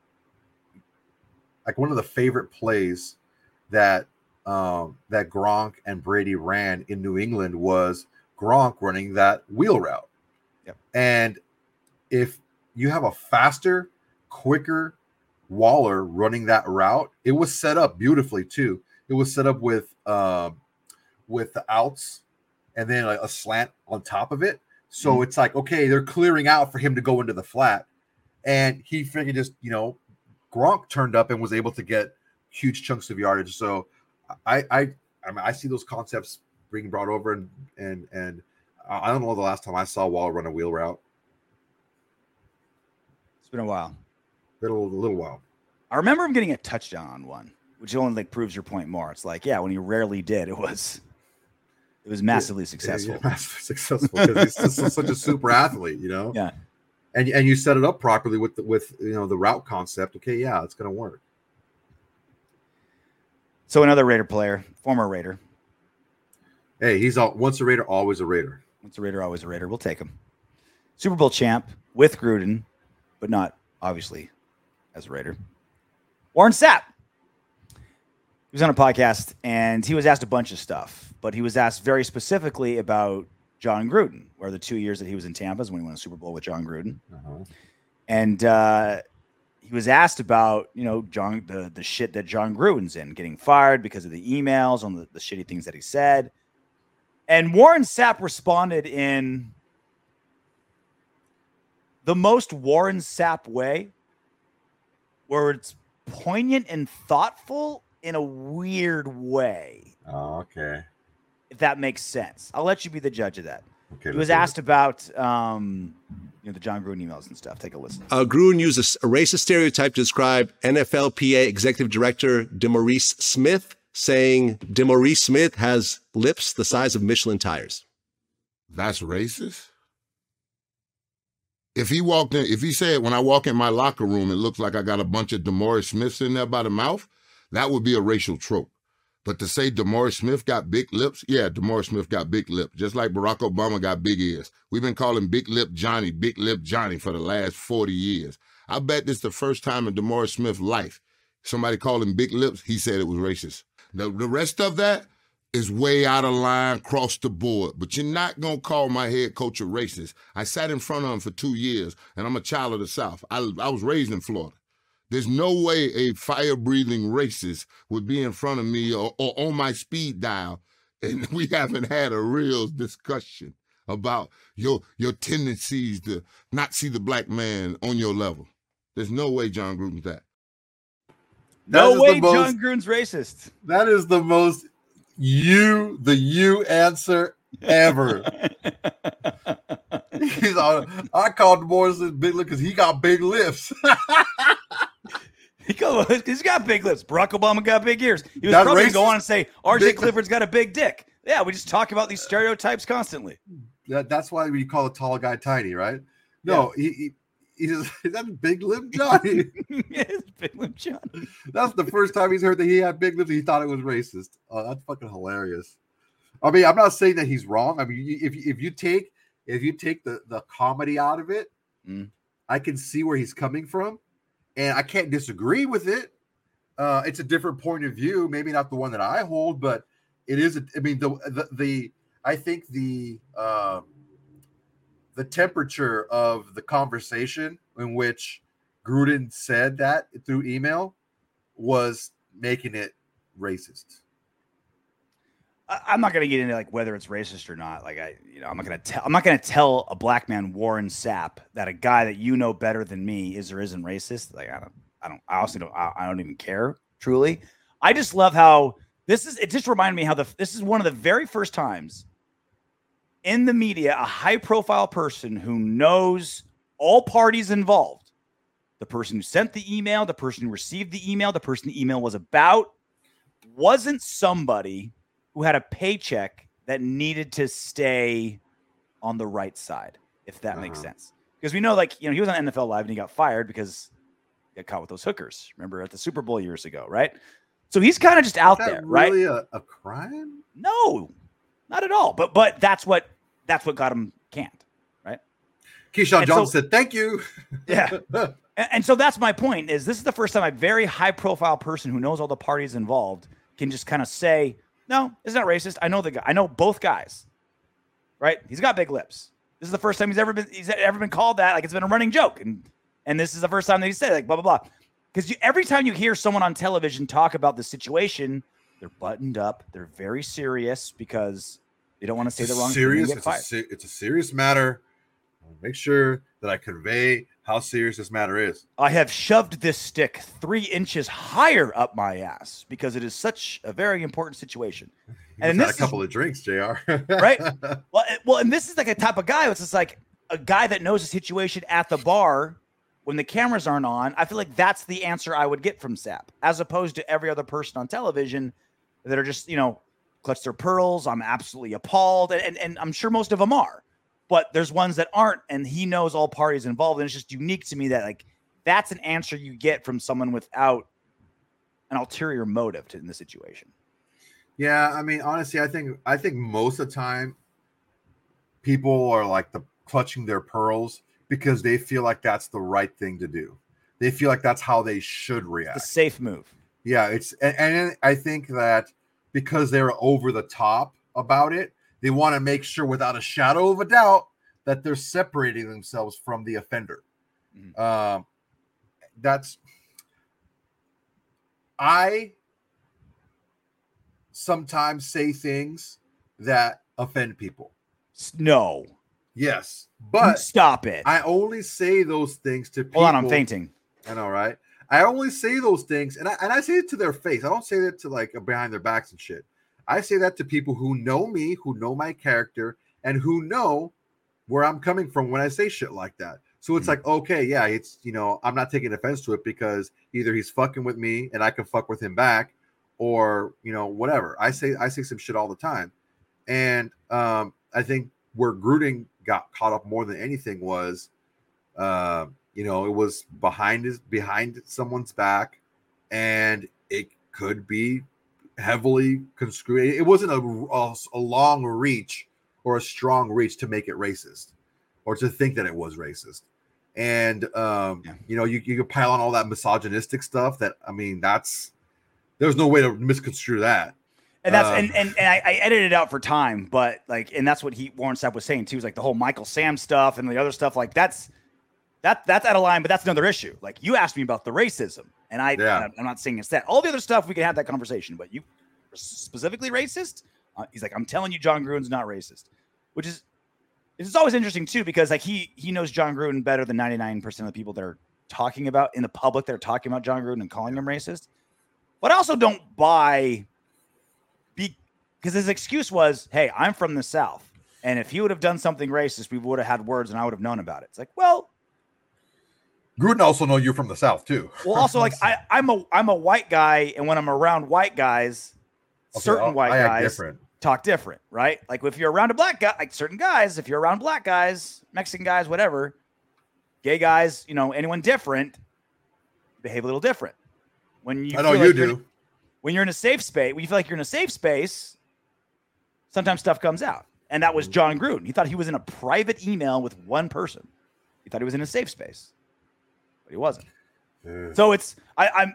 like one of the favorite plays that that Gronk and Brady ran in New England was Gronk running that wheel route. Yep. And if you have a faster, quicker Waller running that route, it was set up beautifully too. It was set up with the outs and then like a slant on top of it. So it's like, okay, they're clearing out for him to go into the flat. And he figured just, you know, Gronk turned up and was able to get huge chunks of yardage. So I see those concepts being brought over and I don't know the last time I saw Waller run a wheel route. It's been a while. A little while. I remember him getting a touchdown on one, which only like proves your point more. It's like, yeah, when he rarely did, it was massively successful. Yeah, massively successful because he's just such a super athlete, you know. Yeah. And you set it up properly with you know the route concept. Okay, yeah, it's gonna work. So another Raider player, former Raider. Hey, he's once a Raider, always a Raider. Once a Raider, always a Raider. We'll take him. Super Bowl champ with Gruden, but not obviously as a Raider. Warren Sapp. He was on a podcast and he was asked a bunch of stuff, but he was asked very specifically about John Gruden, where the 2 years that he was in Tampa is when he won a Super Bowl with John Gruden. Uh-huh. And he was asked about, you know, the shit that John Gruden's in, getting fired because of the emails on the shitty things that he said. And Warren Sapp responded in the most Warren Sapp way, where it's poignant and thoughtful in a weird way. Oh, okay. If that makes sense. I'll let you be the judge of that. Okay. He was asked about the John Gruden emails and stuff. Take a listen. Gruden used a racist stereotype to describe NFLPA Executive Director DeMaurice Smith, saying DeMaurice Smith has lips the size of Michelin tires. That's racist? If he said, when I walk in my locker room, it looks like I got a bunch of DeMaurice Smiths in there by the mouth, that would be a racial trope. But to say DeMaurice Smith got big lips, yeah, DeMaurice Smith got big lips, just like Barack Obama got big ears. We've been calling Big Lip Johnny for the last 40 years. I bet this is the first time in DeMaurice Smith's life somebody called him big lips, he said it was racist. The rest of that, is way out of line across the board, but you're not going to call my head coach a racist. I sat in front of him for 2 years, and I'm a child of the South. I was raised in Florida. There's no way a fire-breathing racist would be in front of me or on my speed dial, and we haven't had a real discussion about your tendencies to not see the black man on your level. There's no way Jon Gruden's that. No way Jon Gruden's racist. That is the most you answer ever. I called DeMaurice big lip because he got big lips. He's got big lips. Barack Obama got big ears. He was probably going to go on and say RJ Clifford's got a big dick. Yeah, we just talk about these stereotypes constantly. That's why we call a tall guy tiny, right? No, yeah. He's that big lip Johnny. Yes, big lip Johnny. That's the first time he's heard that he had big lips. He thought it was racist. Oh, that's fucking hilarious. I mean, I'm not saying that he's wrong. I mean, if you take the comedy out of it, I can see where he's coming from, and I can't disagree with it. It's a different point of view, maybe not the one that I hold, but it is. I mean, I think the temperature of the conversation in which Gruden said that through email was making it racist. I'm not going to get into like whether it's racist or not. Like I'm not going to tell a black man, Warren Sapp, that a guy that you know better than me is or isn't racist. Like I don't even care. Truly. I just love how it just reminded me how this is one of the very first times in the media, a high-profile person who knows all parties involved, the person who sent the email, the person who received the email, the person the email was about, wasn't somebody who had a paycheck that needed to stay on the right side, if that makes sense. Because we know, he was on NFL Live and he got fired because he got caught with those hookers. Remember at the Super Bowl years ago, right? So he's kind of just out there, right? Really a crime? No, not at all. But that's what got him canned, right? Keyshawn Johnson said, "Thank you." Yeah, and so that's my point. Is this is the first time a very high-profile person who knows all the parties involved can just kind of say, "No, it's not racist. I know the guy. I know both guys, right? He's got big lips. This is the first time he's ever been called that. Like it's been a running joke, and this is the first time that he said like blah blah blah." Because every time you hear someone on television talk about the situation, they're buttoned up. They're very serious because they don't want to say the wrong thing. It's a serious matter. I'll make sure that I convey how serious this matter is. I have shoved this stick 3 inches higher up my ass because it is such a very important situation. And this a couple of drinks, JR. Right? Well, and this is like a type of guy. It's just like a guy that knows the situation at the bar when the cameras aren't on. I feel like that's the answer I would get from Sapp, as opposed to every other person on television that are just, clutch their pearls. I'm absolutely appalled. And I'm sure most of them are, but there's ones that aren't. And he knows all parties involved. And it's just unique to me that like, that's an answer you get from someone without an ulterior motive in the situation. Yeah. I mean, honestly, I think most of the time people are like clutching their pearls because they feel like that's the right thing to do. They feel like that's how they should react. The safe move. Yeah. And I think that because they're over the top about it, they want to make sure without a shadow of a doubt that they're separating themselves from the offender. Mm-hmm. I sometimes say things that offend people. No. Yes, but stop it. I only say those things to people. Hold on, I'm fainting. I know, right? I only say those things, and I say it to their face. I don't say that to like behind their backs and shit. I say that to people who know me, who know my character, and who know where I'm coming from when I say shit like that. So it's like, okay, yeah, it's, I'm not taking offense to it because either he's fucking with me and I can fuck with him back, or, whatever. I say some shit all the time. And I think where Gruden got caught up more than anything was, it was behind someone's back, and it could be heavily construed. It wasn't a long reach or a strong reach to make it racist or to think that it was racist. And, you could pile on all that misogynistic stuff that, there's no way to misconstrue that. And that's and I edited it out for time, but like, and that's what Warren Sapp was saying too. Is like the whole Michael Sam stuff and the other stuff. Like that's out of line, but that's another issue. Like you asked me about the racism, and I'm not saying it's that. All the other stuff we can have that conversation, but you specifically racist. He's like, I'm telling you, John Gruden's not racist, which is it's always interesting too because like he knows John Gruden better than 99% of the people that are talking about in the public. They're talking about John Gruden and calling him racist, but I also don't buy. Because his excuse was, hey, I'm from the South. And if he would have done something racist, we would have had words and I would have known about it. It's like, well. Gruden also know you're from the South, too. Well, also, like, I'm a white guy. And when I'm around white guys, certain white guys talk different, right? Like, if you're around a black guy, like certain guys, if you're around black guys, Mexican guys, whatever, gay guys, anyone different, behave a little different. When you I know you do. When you're in a safe space, when you feel like you're in a safe space, sometimes stuff comes out. And that was John Gruden. He thought he was in a private email with one person. He thought he was in a safe space, but he wasn't. So it's I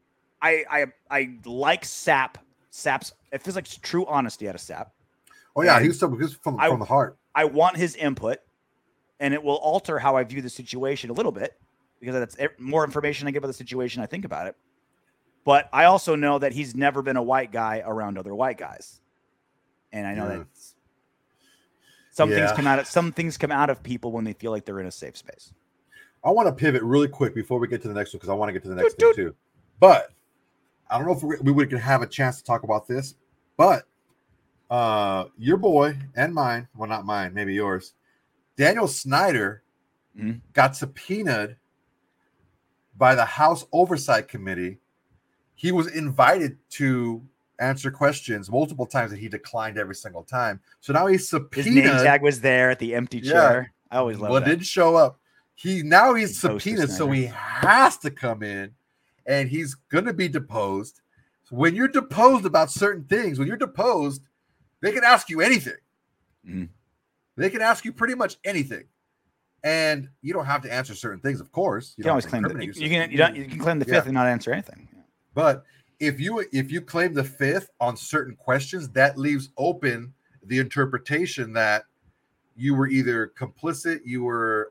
like Sapp's. It feels like true honesty out of Sapp. Oh yeah, he's from the heart. I want his input, and it will alter how I view the situation a little bit because that's more information I get about the situation. I think about it, but I also know that he's never been a white guy around other white guys. And I know that some things come out of people when they feel like they're in a safe space. I want to pivot really quick before we get to the next one because I want to get to the next thing too. But I don't know if we would have a chance to talk about this. But your boy and mine, well, not mine, maybe yours, Daniel Snyder got subpoenaed by the House Oversight Committee. He was invited to answer questions multiple times and he declined every single time. So now he's subpoenaed. His name tag was there at the empty chair. I always love that. Well, didn't show up. He's subpoenaed, so he has to come in and he's going to be deposed. So when you're deposed about certain things, they can ask you anything. They can ask you pretty much anything. And you don't have to answer certain things, of course. You can always claim that. You can claim the fifth and not answer anything. But if you claim the fifth on certain questions, that leaves open the interpretation that you were either complicit, you were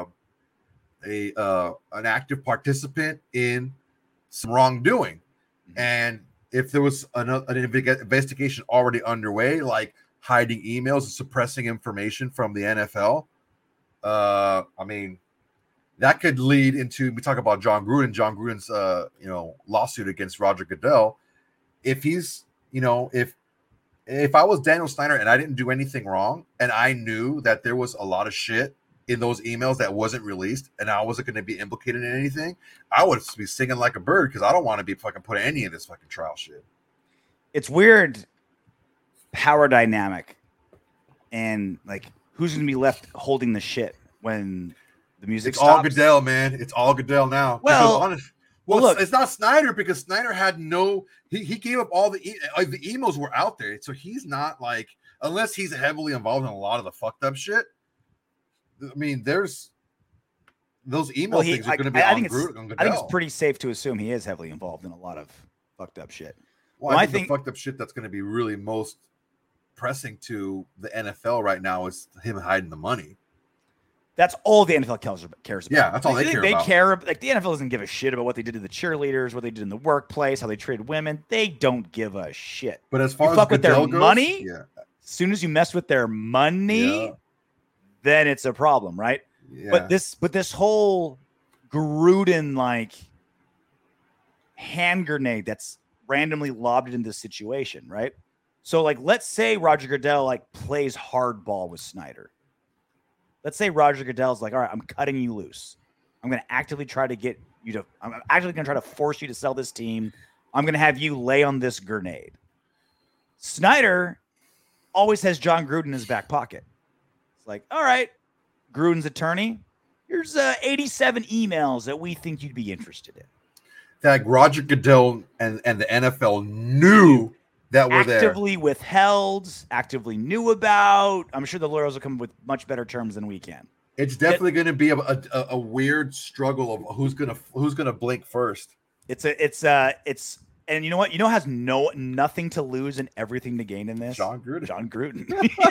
an active participant in some wrongdoing. And if there was an investigation already underway, like hiding emails and suppressing information from the NFL, I mean, that could lead into, we talk about John Gruden's lawsuit against Roger Goodell. If he's, if I was Daniel Snyder and I didn't do anything wrong and I knew that there was a lot of shit in those emails that wasn't released and I wasn't going to be implicated in anything, I would be singing like a bird because I don't want to be fucking put in any of this fucking trial shit. It's weird power dynamic and like who's going to be left holding the shit when the music stops. All Goodell, man. It's all Goodell now. Well, look, it's not Snyder because Snyder had he gave up all the emails were out there. So he's not like, unless he's heavily involved in a lot of the fucked up shit. I mean, there's those email things are going to be on Goodell. I think it's pretty safe to assume he is heavily involved in a lot of fucked up shit. Well, I think the fucked up shit that's going to be really most pressing to the NFL right now is him hiding the money. That's all the NFL cares about. Yeah, that's all they care about. Like the NFL doesn't give a shit about what they did to the cheerleaders, what they did in the workplace, how they treated women. They don't give a shit. But as far as fuck with their goes, money, as soon as you mess with their money, then it's a problem, right? Yeah. But this whole Gruden like hand grenade that's randomly lobbed into this situation, right? So like, let's say Roger Goodell like plays hardball with Snyder. Let's say Roger Goodell's like, all right, I'm cutting you loose. I'm going to actively try to get you to, I'm actually going to try to force you to sell this team. I'm going to have you lay on this grenade. Snyder always has John Gruden in his back pocket. It's like, all right, Gruden's attorney, here's 87 emails that we think you'd be interested in. That Roger Goodell and the NFL knew that were actively withheld, actively knew about. I'm sure the lawyers will come with much better terms than we can. It's definitely going to be a weird struggle of who's gonna blink first. It's And you know what? You know has nothing to lose and everything to gain in this? John Gruden. John Gruden.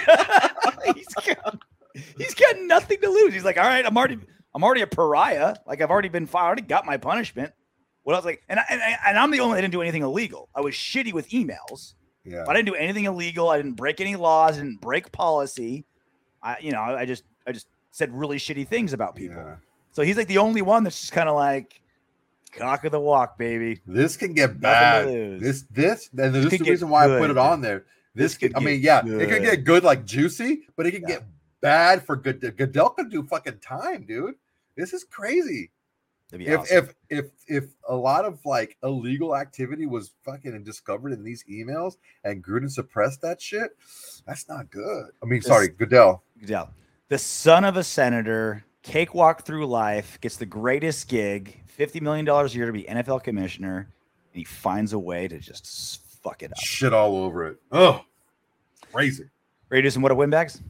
he's got nothing to lose. He's like, all right, I'm already a pariah. Like, I've already been fired. I already got my punishment. What else? Like, and I'm the only one that didn't do anything illegal. I was shitty with emails. Yeah. But I didn't do anything illegal. I didn't break any laws. I didn't break policy. I just said really shitty things about people. Yeah. So he's like the only one that's just kind of like cock of the walk, baby. This can get Nothing to bad. lose. This and this is the get reason why I put good. it on there. This could could, I get mean, yeah, good. it could get good like juicy, but it could get bad for Goodell. Goodell could do fucking time, dude. This is crazy. That'd be awesome. If a lot of like illegal activity was fucking discovered in these emails and Gruden suppressed that shit, that's not good. I mean, sorry, Goodell. The son of a senator, cakewalk through life, gets the greatest gig, $50 million a year to be NFL commissioner, and he finds a way to just fuck it up. Shit all over it. Oh, crazy. Ready to do some what a win bags?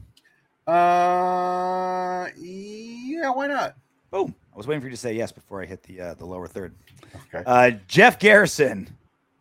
Yeah, why not? Boom. I was waiting for you to say yes before I hit the lower third. Okay. Jeff Garrison.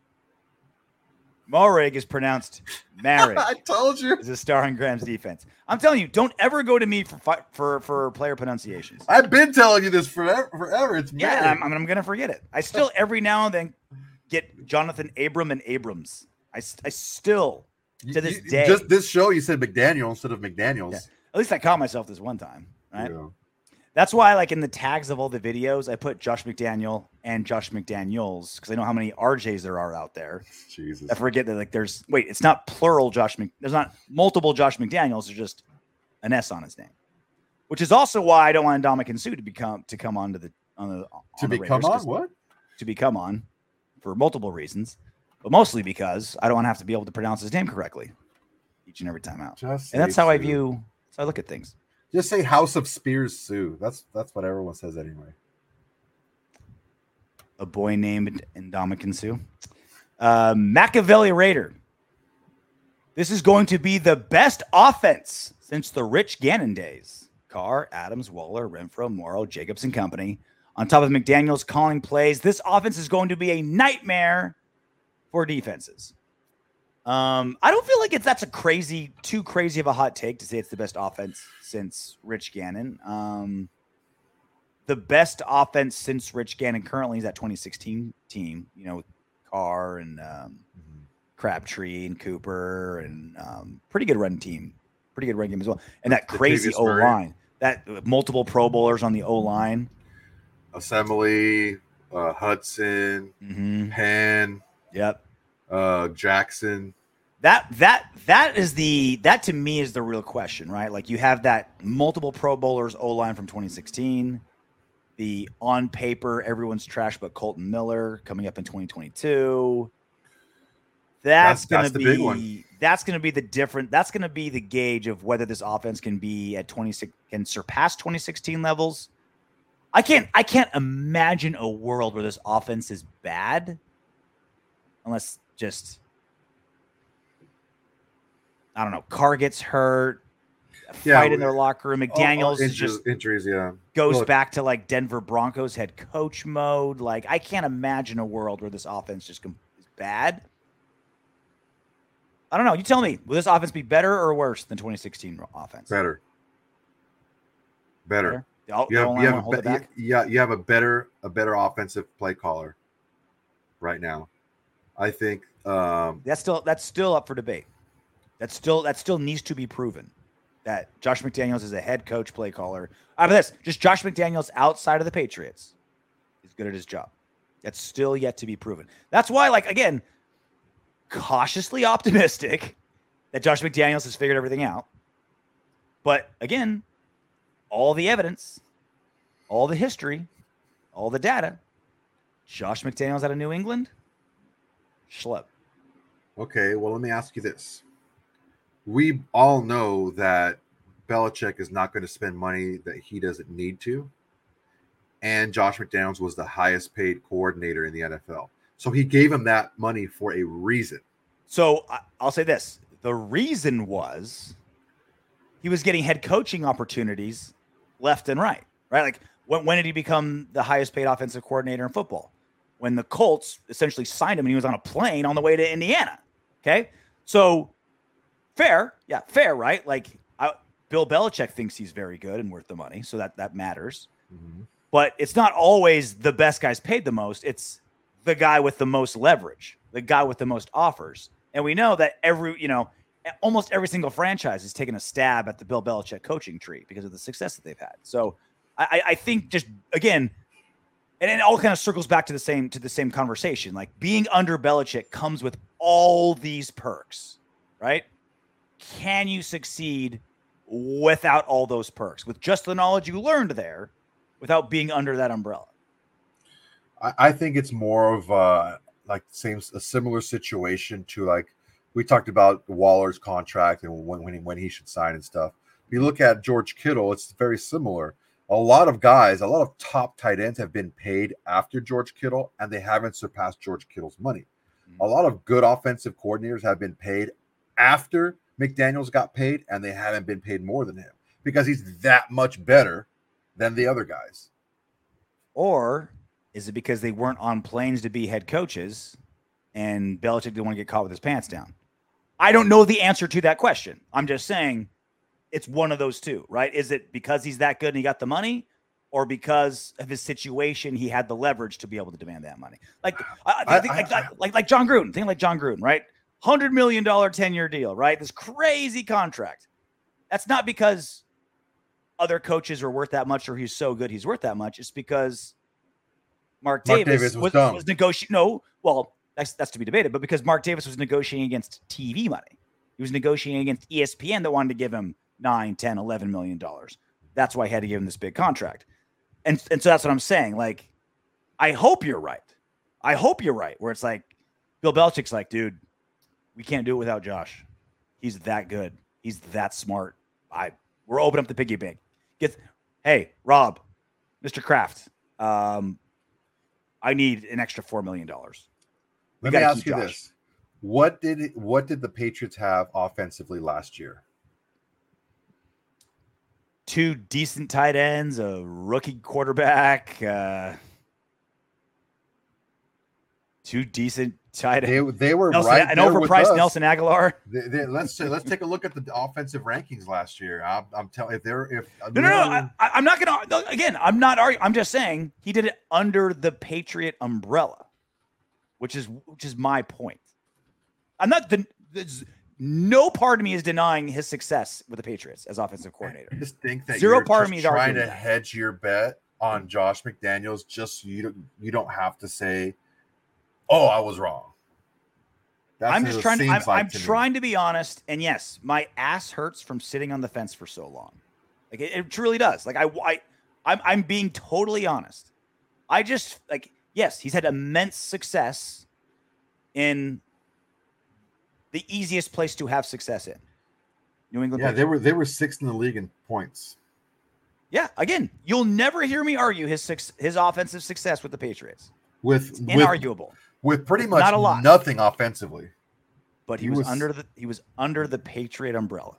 Moehrig is pronounced Marriage. I told you. Is a star on Graham's defense. I'm telling you, don't ever go to me for player pronunciations. I've been telling you this forever. It's yeah, and I'm gonna forget it. I still every now and then get Jonathan Abram and Abrams. I still to this day. Just this show, you said McDaniel instead of McDaniels. Yeah. At least I caught myself this one time, right? Yeah. That's why, like in the tags of all the videos, I put Josh McDaniel and Josh McDaniels because I know how many RJs there are out there. Jesus, I forget that it's not plural there's not multiple Josh McDaniels. There's just an S on his name, which is also why I don't want Ndamukong Suh to come on the for multiple reasons, but mostly because I don't want to have to be able to pronounce his name correctly each and every time out. And that's how I look at things. Just say House of Spears Sue. That's what everyone says anyway. A boy named Ndamukong Suh. Machiavelli Raider. This is going to be the best offense since the Rich Gannon days. Carr, Adams, Waller, Renfro, Morrow, Jacobs, and company. On top of McDaniels calling plays, this offense is going to be a nightmare for defenses. I don't feel like that's too crazy of a hot take to say it's the best offense since Rich Gannon. The best offense since Rich Gannon currently is that 2016 team, with Carr and Crabtree and Cooper and pretty good run game as well. And that crazy O-line, that multiple Pro Bowlers on the O-line. Assembly, Hudson, Penn. Yep. Jackson. That to me is the real question, right? Like you have that multiple Pro Bowlers O-line from 2016, the on paper everyone's trash but Colton Miller coming up in 2022. That's going to be the big one. That's going to be the different. That's going to be the gauge of whether this offense can be at 26 can surpass 2016 levels. I can't imagine a world where this offense is bad unless just, I don't know, Carr gets hurt, fight in their locker room. McDaniels injuries, goes back to like Denver Broncos head coach mode. Like, I can't imagine a world where this offense just is bad. I don't know. You tell me, will this offense be better or worse than 2016 offense? Better. You have a better offensive play caller right now. I think that's still up for debate. That still needs to be proven that Josh McDaniels is a head coach play caller. How about this? Just Josh McDaniels outside of the Patriots is good at his job. That's still yet to be proven. That's why, like, again, cautiously optimistic that Josh McDaniels has figured everything out. But again, all the evidence, all the history, all the data, Josh McDaniels out of New England, schlep. Okay, well, let me ask you this. We all know that Belichick is not going to spend money that he doesn't need to. And Josh McDaniels was the highest paid coordinator in the NFL. So he gave him that money for a reason. So I'll say this. The reason was he was getting head coaching opportunities left and right? Like when did he become the highest paid offensive coordinator in football? when the Colts essentially signed him and he was on a plane on the way to Indiana. Okay. So fair. Yeah. Fair. Right. Like Bill Belichick thinks he's very good and worth the money. So that matters, but it's not always the best guys paid the most. It's the guy with the most leverage, the guy with the most offers. And we know that almost every single franchise is taking a stab at the Bill Belichick coaching tree because of the success that they've had. So I think just again, and it all kind of circles back to the same conversation. Like being under Belichick comes with all these perks, right? Can you succeed without all those perks, with just the knowledge you learned there, without being under that umbrella? I think it's more of a similar situation to like we talked about Waller's contract and when he should sign and stuff. If you look at George Kittle, it's very similar. A lot of top tight ends have been paid after George Kittle, and they haven't surpassed George Kittle's money. A lot of good offensive coordinators have been paid after McDaniels got paid, and they haven't been paid more than him because he's that much better than the other guys. Or is it because they weren't on planes to be head coaches and Belichick didn't want to get caught with his pants down? I don't know the answer to that question. I'm just saying it's one of those two, right? Is it because he's that good and he got the money, or because of his situation, he had the leverage to be able to demand that money? Like John Gruden, think like John Gruden, right? $100 million 10-year deal, right? This crazy contract. That's not because other coaches are worth that much or he's so good he's worth that much. It's because Mark Davis was negotiating. No, well, that's to be debated, but because Mark Davis was negotiating against TV money. He was negotiating against ESPN that wanted to give him $9, $10, $11 million. That's why he had to give him this big contract. And so that's what I'm saying. Like, I hope you're right. Where it's like, Bill Belichick's like, dude, we can't do it without Josh. He's that good. He's that smart. We're opening up the piggy bank. Hey, Rob, Mr. Kraft, I need an extra $4 million. Let me ask you this. What did the Patriots have offensively last year? 2 decent tight ends, a rookie quarterback, 2 decent tight ends. They were Nelson, right an there overpriced with us. Nelson Aguilar. Let's take a look at the offensive rankings last year. I'm telling you, I'm not gonna. Again, I'm not arguing. I'm just saying he did it under the Patriot umbrella, which is my point. I'm not no part of me is denying his success with the Patriots as offensive coordinator. I just think that Zero you're part just of me is trying to arguing hedge your bet on Josh McDaniels just so you don't have to say, "Oh, I was wrong." I'm just trying to be honest, and yes, my ass hurts from sitting on the fence for so long. Like it truly does. Like I'm being totally honest. I just yes, he's had immense success in the easiest place to have success in, New England. Yeah, Patriots. they were 6th in the league in points. Yeah, again, you'll never hear me argue his offensive success with the Patriots. It's inarguable. With pretty much nothing offensively. But he was under the Patriot umbrella.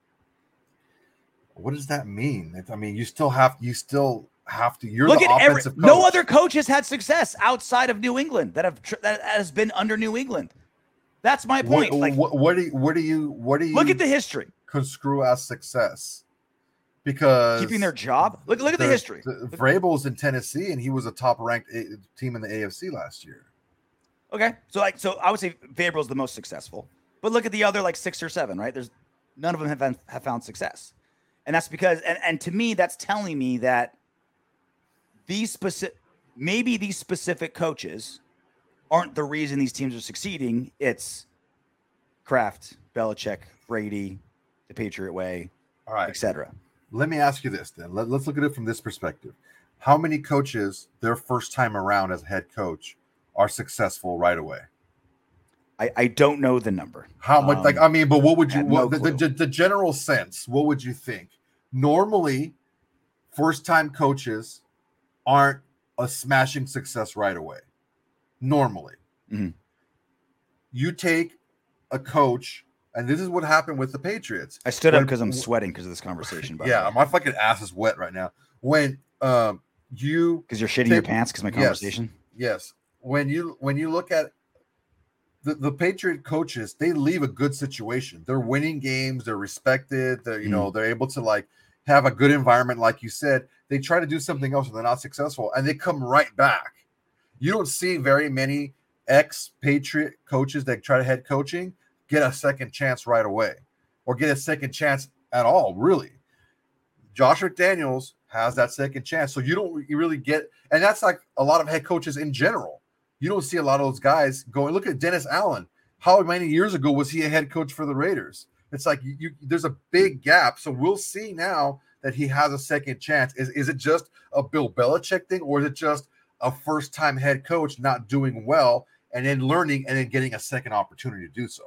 What does that mean? I mean, you still have to. You're Look the at offensive coach. No other coach has had success outside of New England that has been under New England. That's my point. What do you look at the history? Construe as success, because keeping their job. Look at the history. Vrabel's in Tennessee, and he was a top-ranked team in the AFC last year. Okay, so I would say Vrabel's the most successful, but look at the other 6 or 7. Right, there's none of them have found success, and that's because and to me that's telling me that these specific coaches aren't the reason these teams are succeeding. It's Kraft, Belichick, Brady, the Patriot way, all right, etc. Let me ask you this then. Let's look at it from this perspective. How many coaches, their first time around as a head coach, are successful right away? I don't know the number. How much? But what would you? The general sense? What would you think? Normally, first-time coaches aren't a smashing success right away. Normally, you take a coach, and this is what happened with the Patriots. I stood up because I'm sweating because of this conversation. My fucking ass is wet right now. When because you're shitting your pants because my conversation. Yes. when you look at the Patriot coaches, they leave a good situation. They're winning games. They're respected. They're, they're able to like have a good environment. Like you said, they try to do something else and they're not successful and they come right back. You don't see very many ex-Patriot coaches that try to head coaching get a second chance right away or get a second chance at all, really. Josh McDaniels has that second chance. So you really get, and that's like a lot of head coaches in general. You don't see a lot of those guys going. Look at Dennis Allen. How many years ago was he a head coach for the Raiders? It's like there's a big gap. So we'll see now that he has a second chance. Is it just a Bill Belichick thing, or is it just a first-time head coach not doing well and then learning and then getting a second opportunity to do so?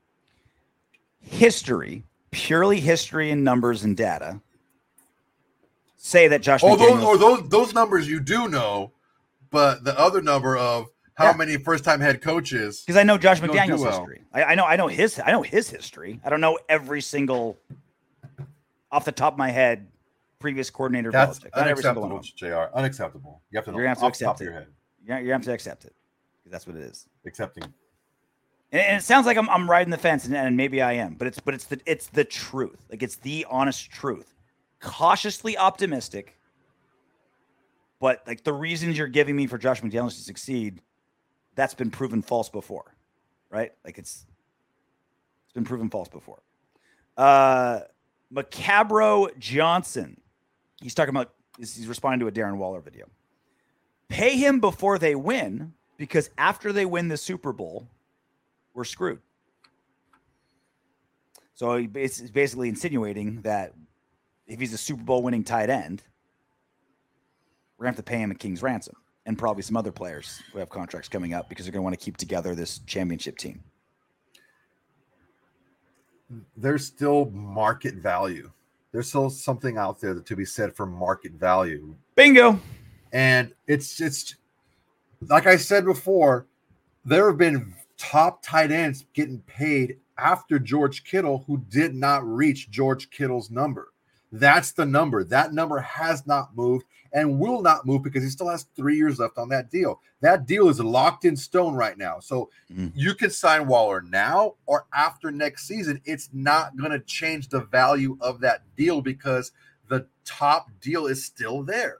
History, purely history and numbers and data, say that Josh McDaniels... those numbers you do know, but the other number of how many first-time head coaches, because I know Josh McDaniels' history. I know his history. I don't know every single off the top of my head previous coordinator. That's Belichick. unacceptable, JR. Unacceptable. You have to know. You're gonna have to off the top accept of your it. head. You have to accept it because that's what it is. Accepting. And it sounds like I'm riding the fence, and maybe I am, but it's the truth. Like, it's the honest truth. Cautiously optimistic, but like the reasons you're giving me for Josh McDaniels to succeed, that's been proven false before, right? Like it's been proven false before. Macabro Johnson, he's talking about, he's responding to a Darren Waller video. Pay him before they win, because after they win the Super Bowl, we're screwed. So it's basically insinuating that if he's a Super Bowl winning tight end, we're going to have to pay him a king's ransom, and probably some other players who have contracts coming up because they're going to want to keep together this championship team. There's still market value. There's still something out there to be said for market value. Bingo. And it's like I said before, there have been top tight ends getting paid after George Kittle who did not reach George Kittle's number. That's the number. That number has not moved and will not move because he still has 3 years left on that deal. That deal is locked in stone right now. So you can sign Waller now or after next season. It's not going to change the value of that deal because the top deal is still there.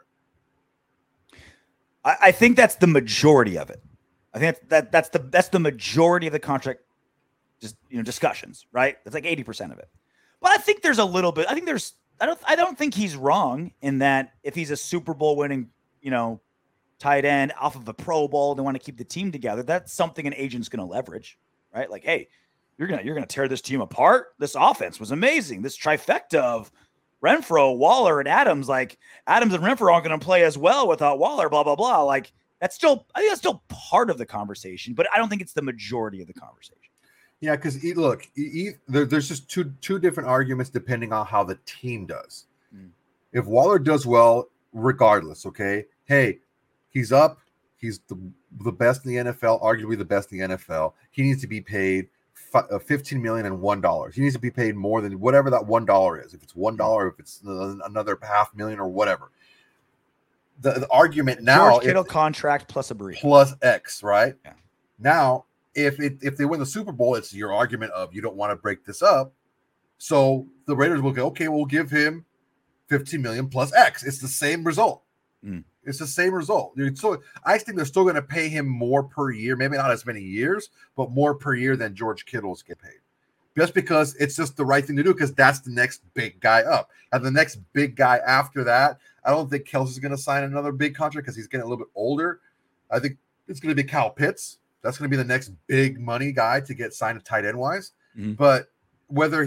I think that's the majority of it. I think that's the majority of the contract, just discussions, right? That's like 80% of it. But I think there's a little bit. I don't think he's wrong in that if he's a Super Bowl winning, tight end off of a Pro Bowl, they want to keep the team together. That's something an agent's going to leverage, right? Like, hey, you're gonna tear this team apart. This offense was amazing. This trifecta of Renfrow, Waller, and Adams. Like, Adams and Renfrow aren't going to play as well without Waller. Blah blah blah. Like, I think that's still part of the conversation, but I don't think it's the majority of the conversation. Yeah, because look, there's just two different arguments depending on how the team does. If Waller does well, regardless, okay, hey, he's up, he's the best in the NFL, arguably the best in the NFL. He needs to be paid $15 million and $1. He needs to be paid more than whatever that $1 is. If it's $1, if it's another $500,000 or whatever. The argument now, George Kittle contract plus a brief plus X, right? Yeah. Now, if they win the Super Bowl, it's your argument of you don't want to break this up. So the Raiders will go, okay, we'll give him $15 million plus X. It's the same result. It's the same result. So I think they're still going to pay him more per year, maybe not as many years, but more per year than George Kittle's get paid. Just because it's just the right thing to do, because that's the next big guy up. And the next big guy after that, I don't think Kelsey's going to sign another big contract because he's getting a little bit older. I think it's going to be Kyle Pitts. That's going to be the next big money guy to get signed tight end wise. But whether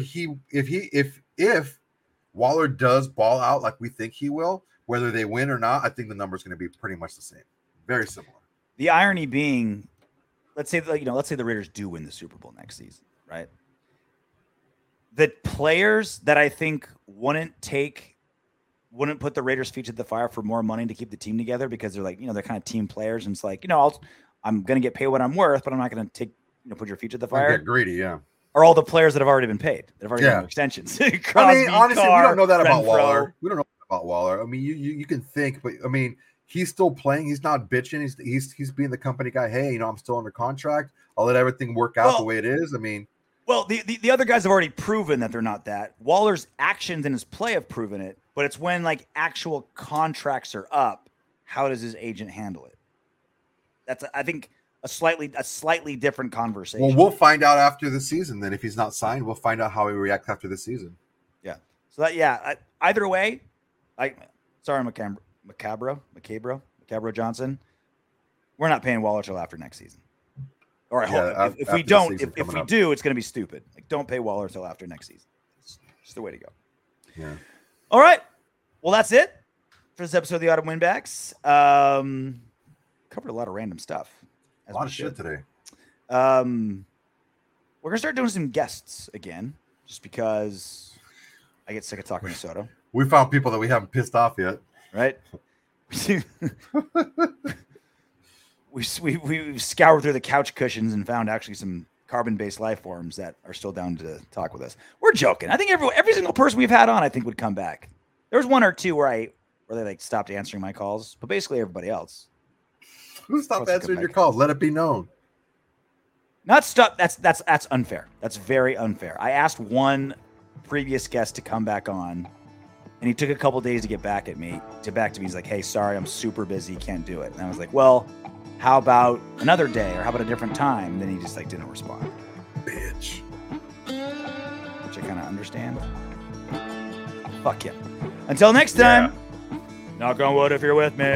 if Waller does ball out like we think he will, whether they win or not, I think the number is going to be pretty much the same. Very similar. The irony being, let's say the Raiders do win the Super Bowl next season, right? The players that I think wouldn't put the Raiders' feet to the fire for more money to keep the team together because they're like, they're kind of team players, and it's like, I'm going to get paid what I'm worth, but I'm not going to put your feet to the fire. Get greedy, yeah. Are all the players that have already been paid, that have already gotten extensions. Crosby, honestly, Carr, we don't know that about Renfrow. Waller. We don't know about Waller. I mean, you can think, but I mean, he's still playing. He's not bitching. He's being the company guy. Hey, I'm still under contract. I'll let everything work out the way it is. I mean, well, the other guys have already proven that they're not that. Waller's actions and his play have proven it, but it's when like actual contracts are up, how does his agent handle it? That's I think a slightly different conversation. Well, we'll find out after the season. Then if he's not signed, we'll find out how he reacts after the season. Yeah. So either way, Macabro Johnson, we're not paying Waller till after next season. Or I hope if we don't, if we do, it's going to be stupid. Like, don't pay Waller till after next season. It's just the way to go. Yeah. All right. Well, that's it for this episode of the Autumn Windbags. Covered a lot of random stuff. A lot of shit today. We're gonna start doing some guests again, just because I get sick of talking to Soto. We found people that we haven't pissed off yet, right? we scoured through the couch cushions and found actually some carbon-based life forms that are still down to talk with us. We're joking. I think every single person we've had on, I think, would come back. There was one or two where they like stopped answering my calls, but basically everybody else. Who stopped answering your calls? Let it be known. Not stop. That's unfair. That's very unfair. I asked one previous guest to come back on, and he took a couple days to get back to me. He's like, "Hey, sorry, I'm super busy, can't do it." And I was like, "Well, how about another day, or how about a different time?" And then he just like didn't respond. Bitch. Which I kind of understand. Fuck him. Until next time. Knock on wood if you're with me.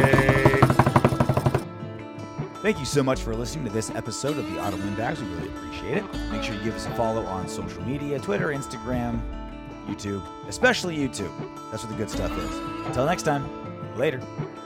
Thank you so much for listening to this episode of the Autumn Windbags. We really appreciate it. Make sure you give us a follow on social media, Twitter, Instagram, YouTube, especially YouTube. That's where the good stuff is. Until next time, later.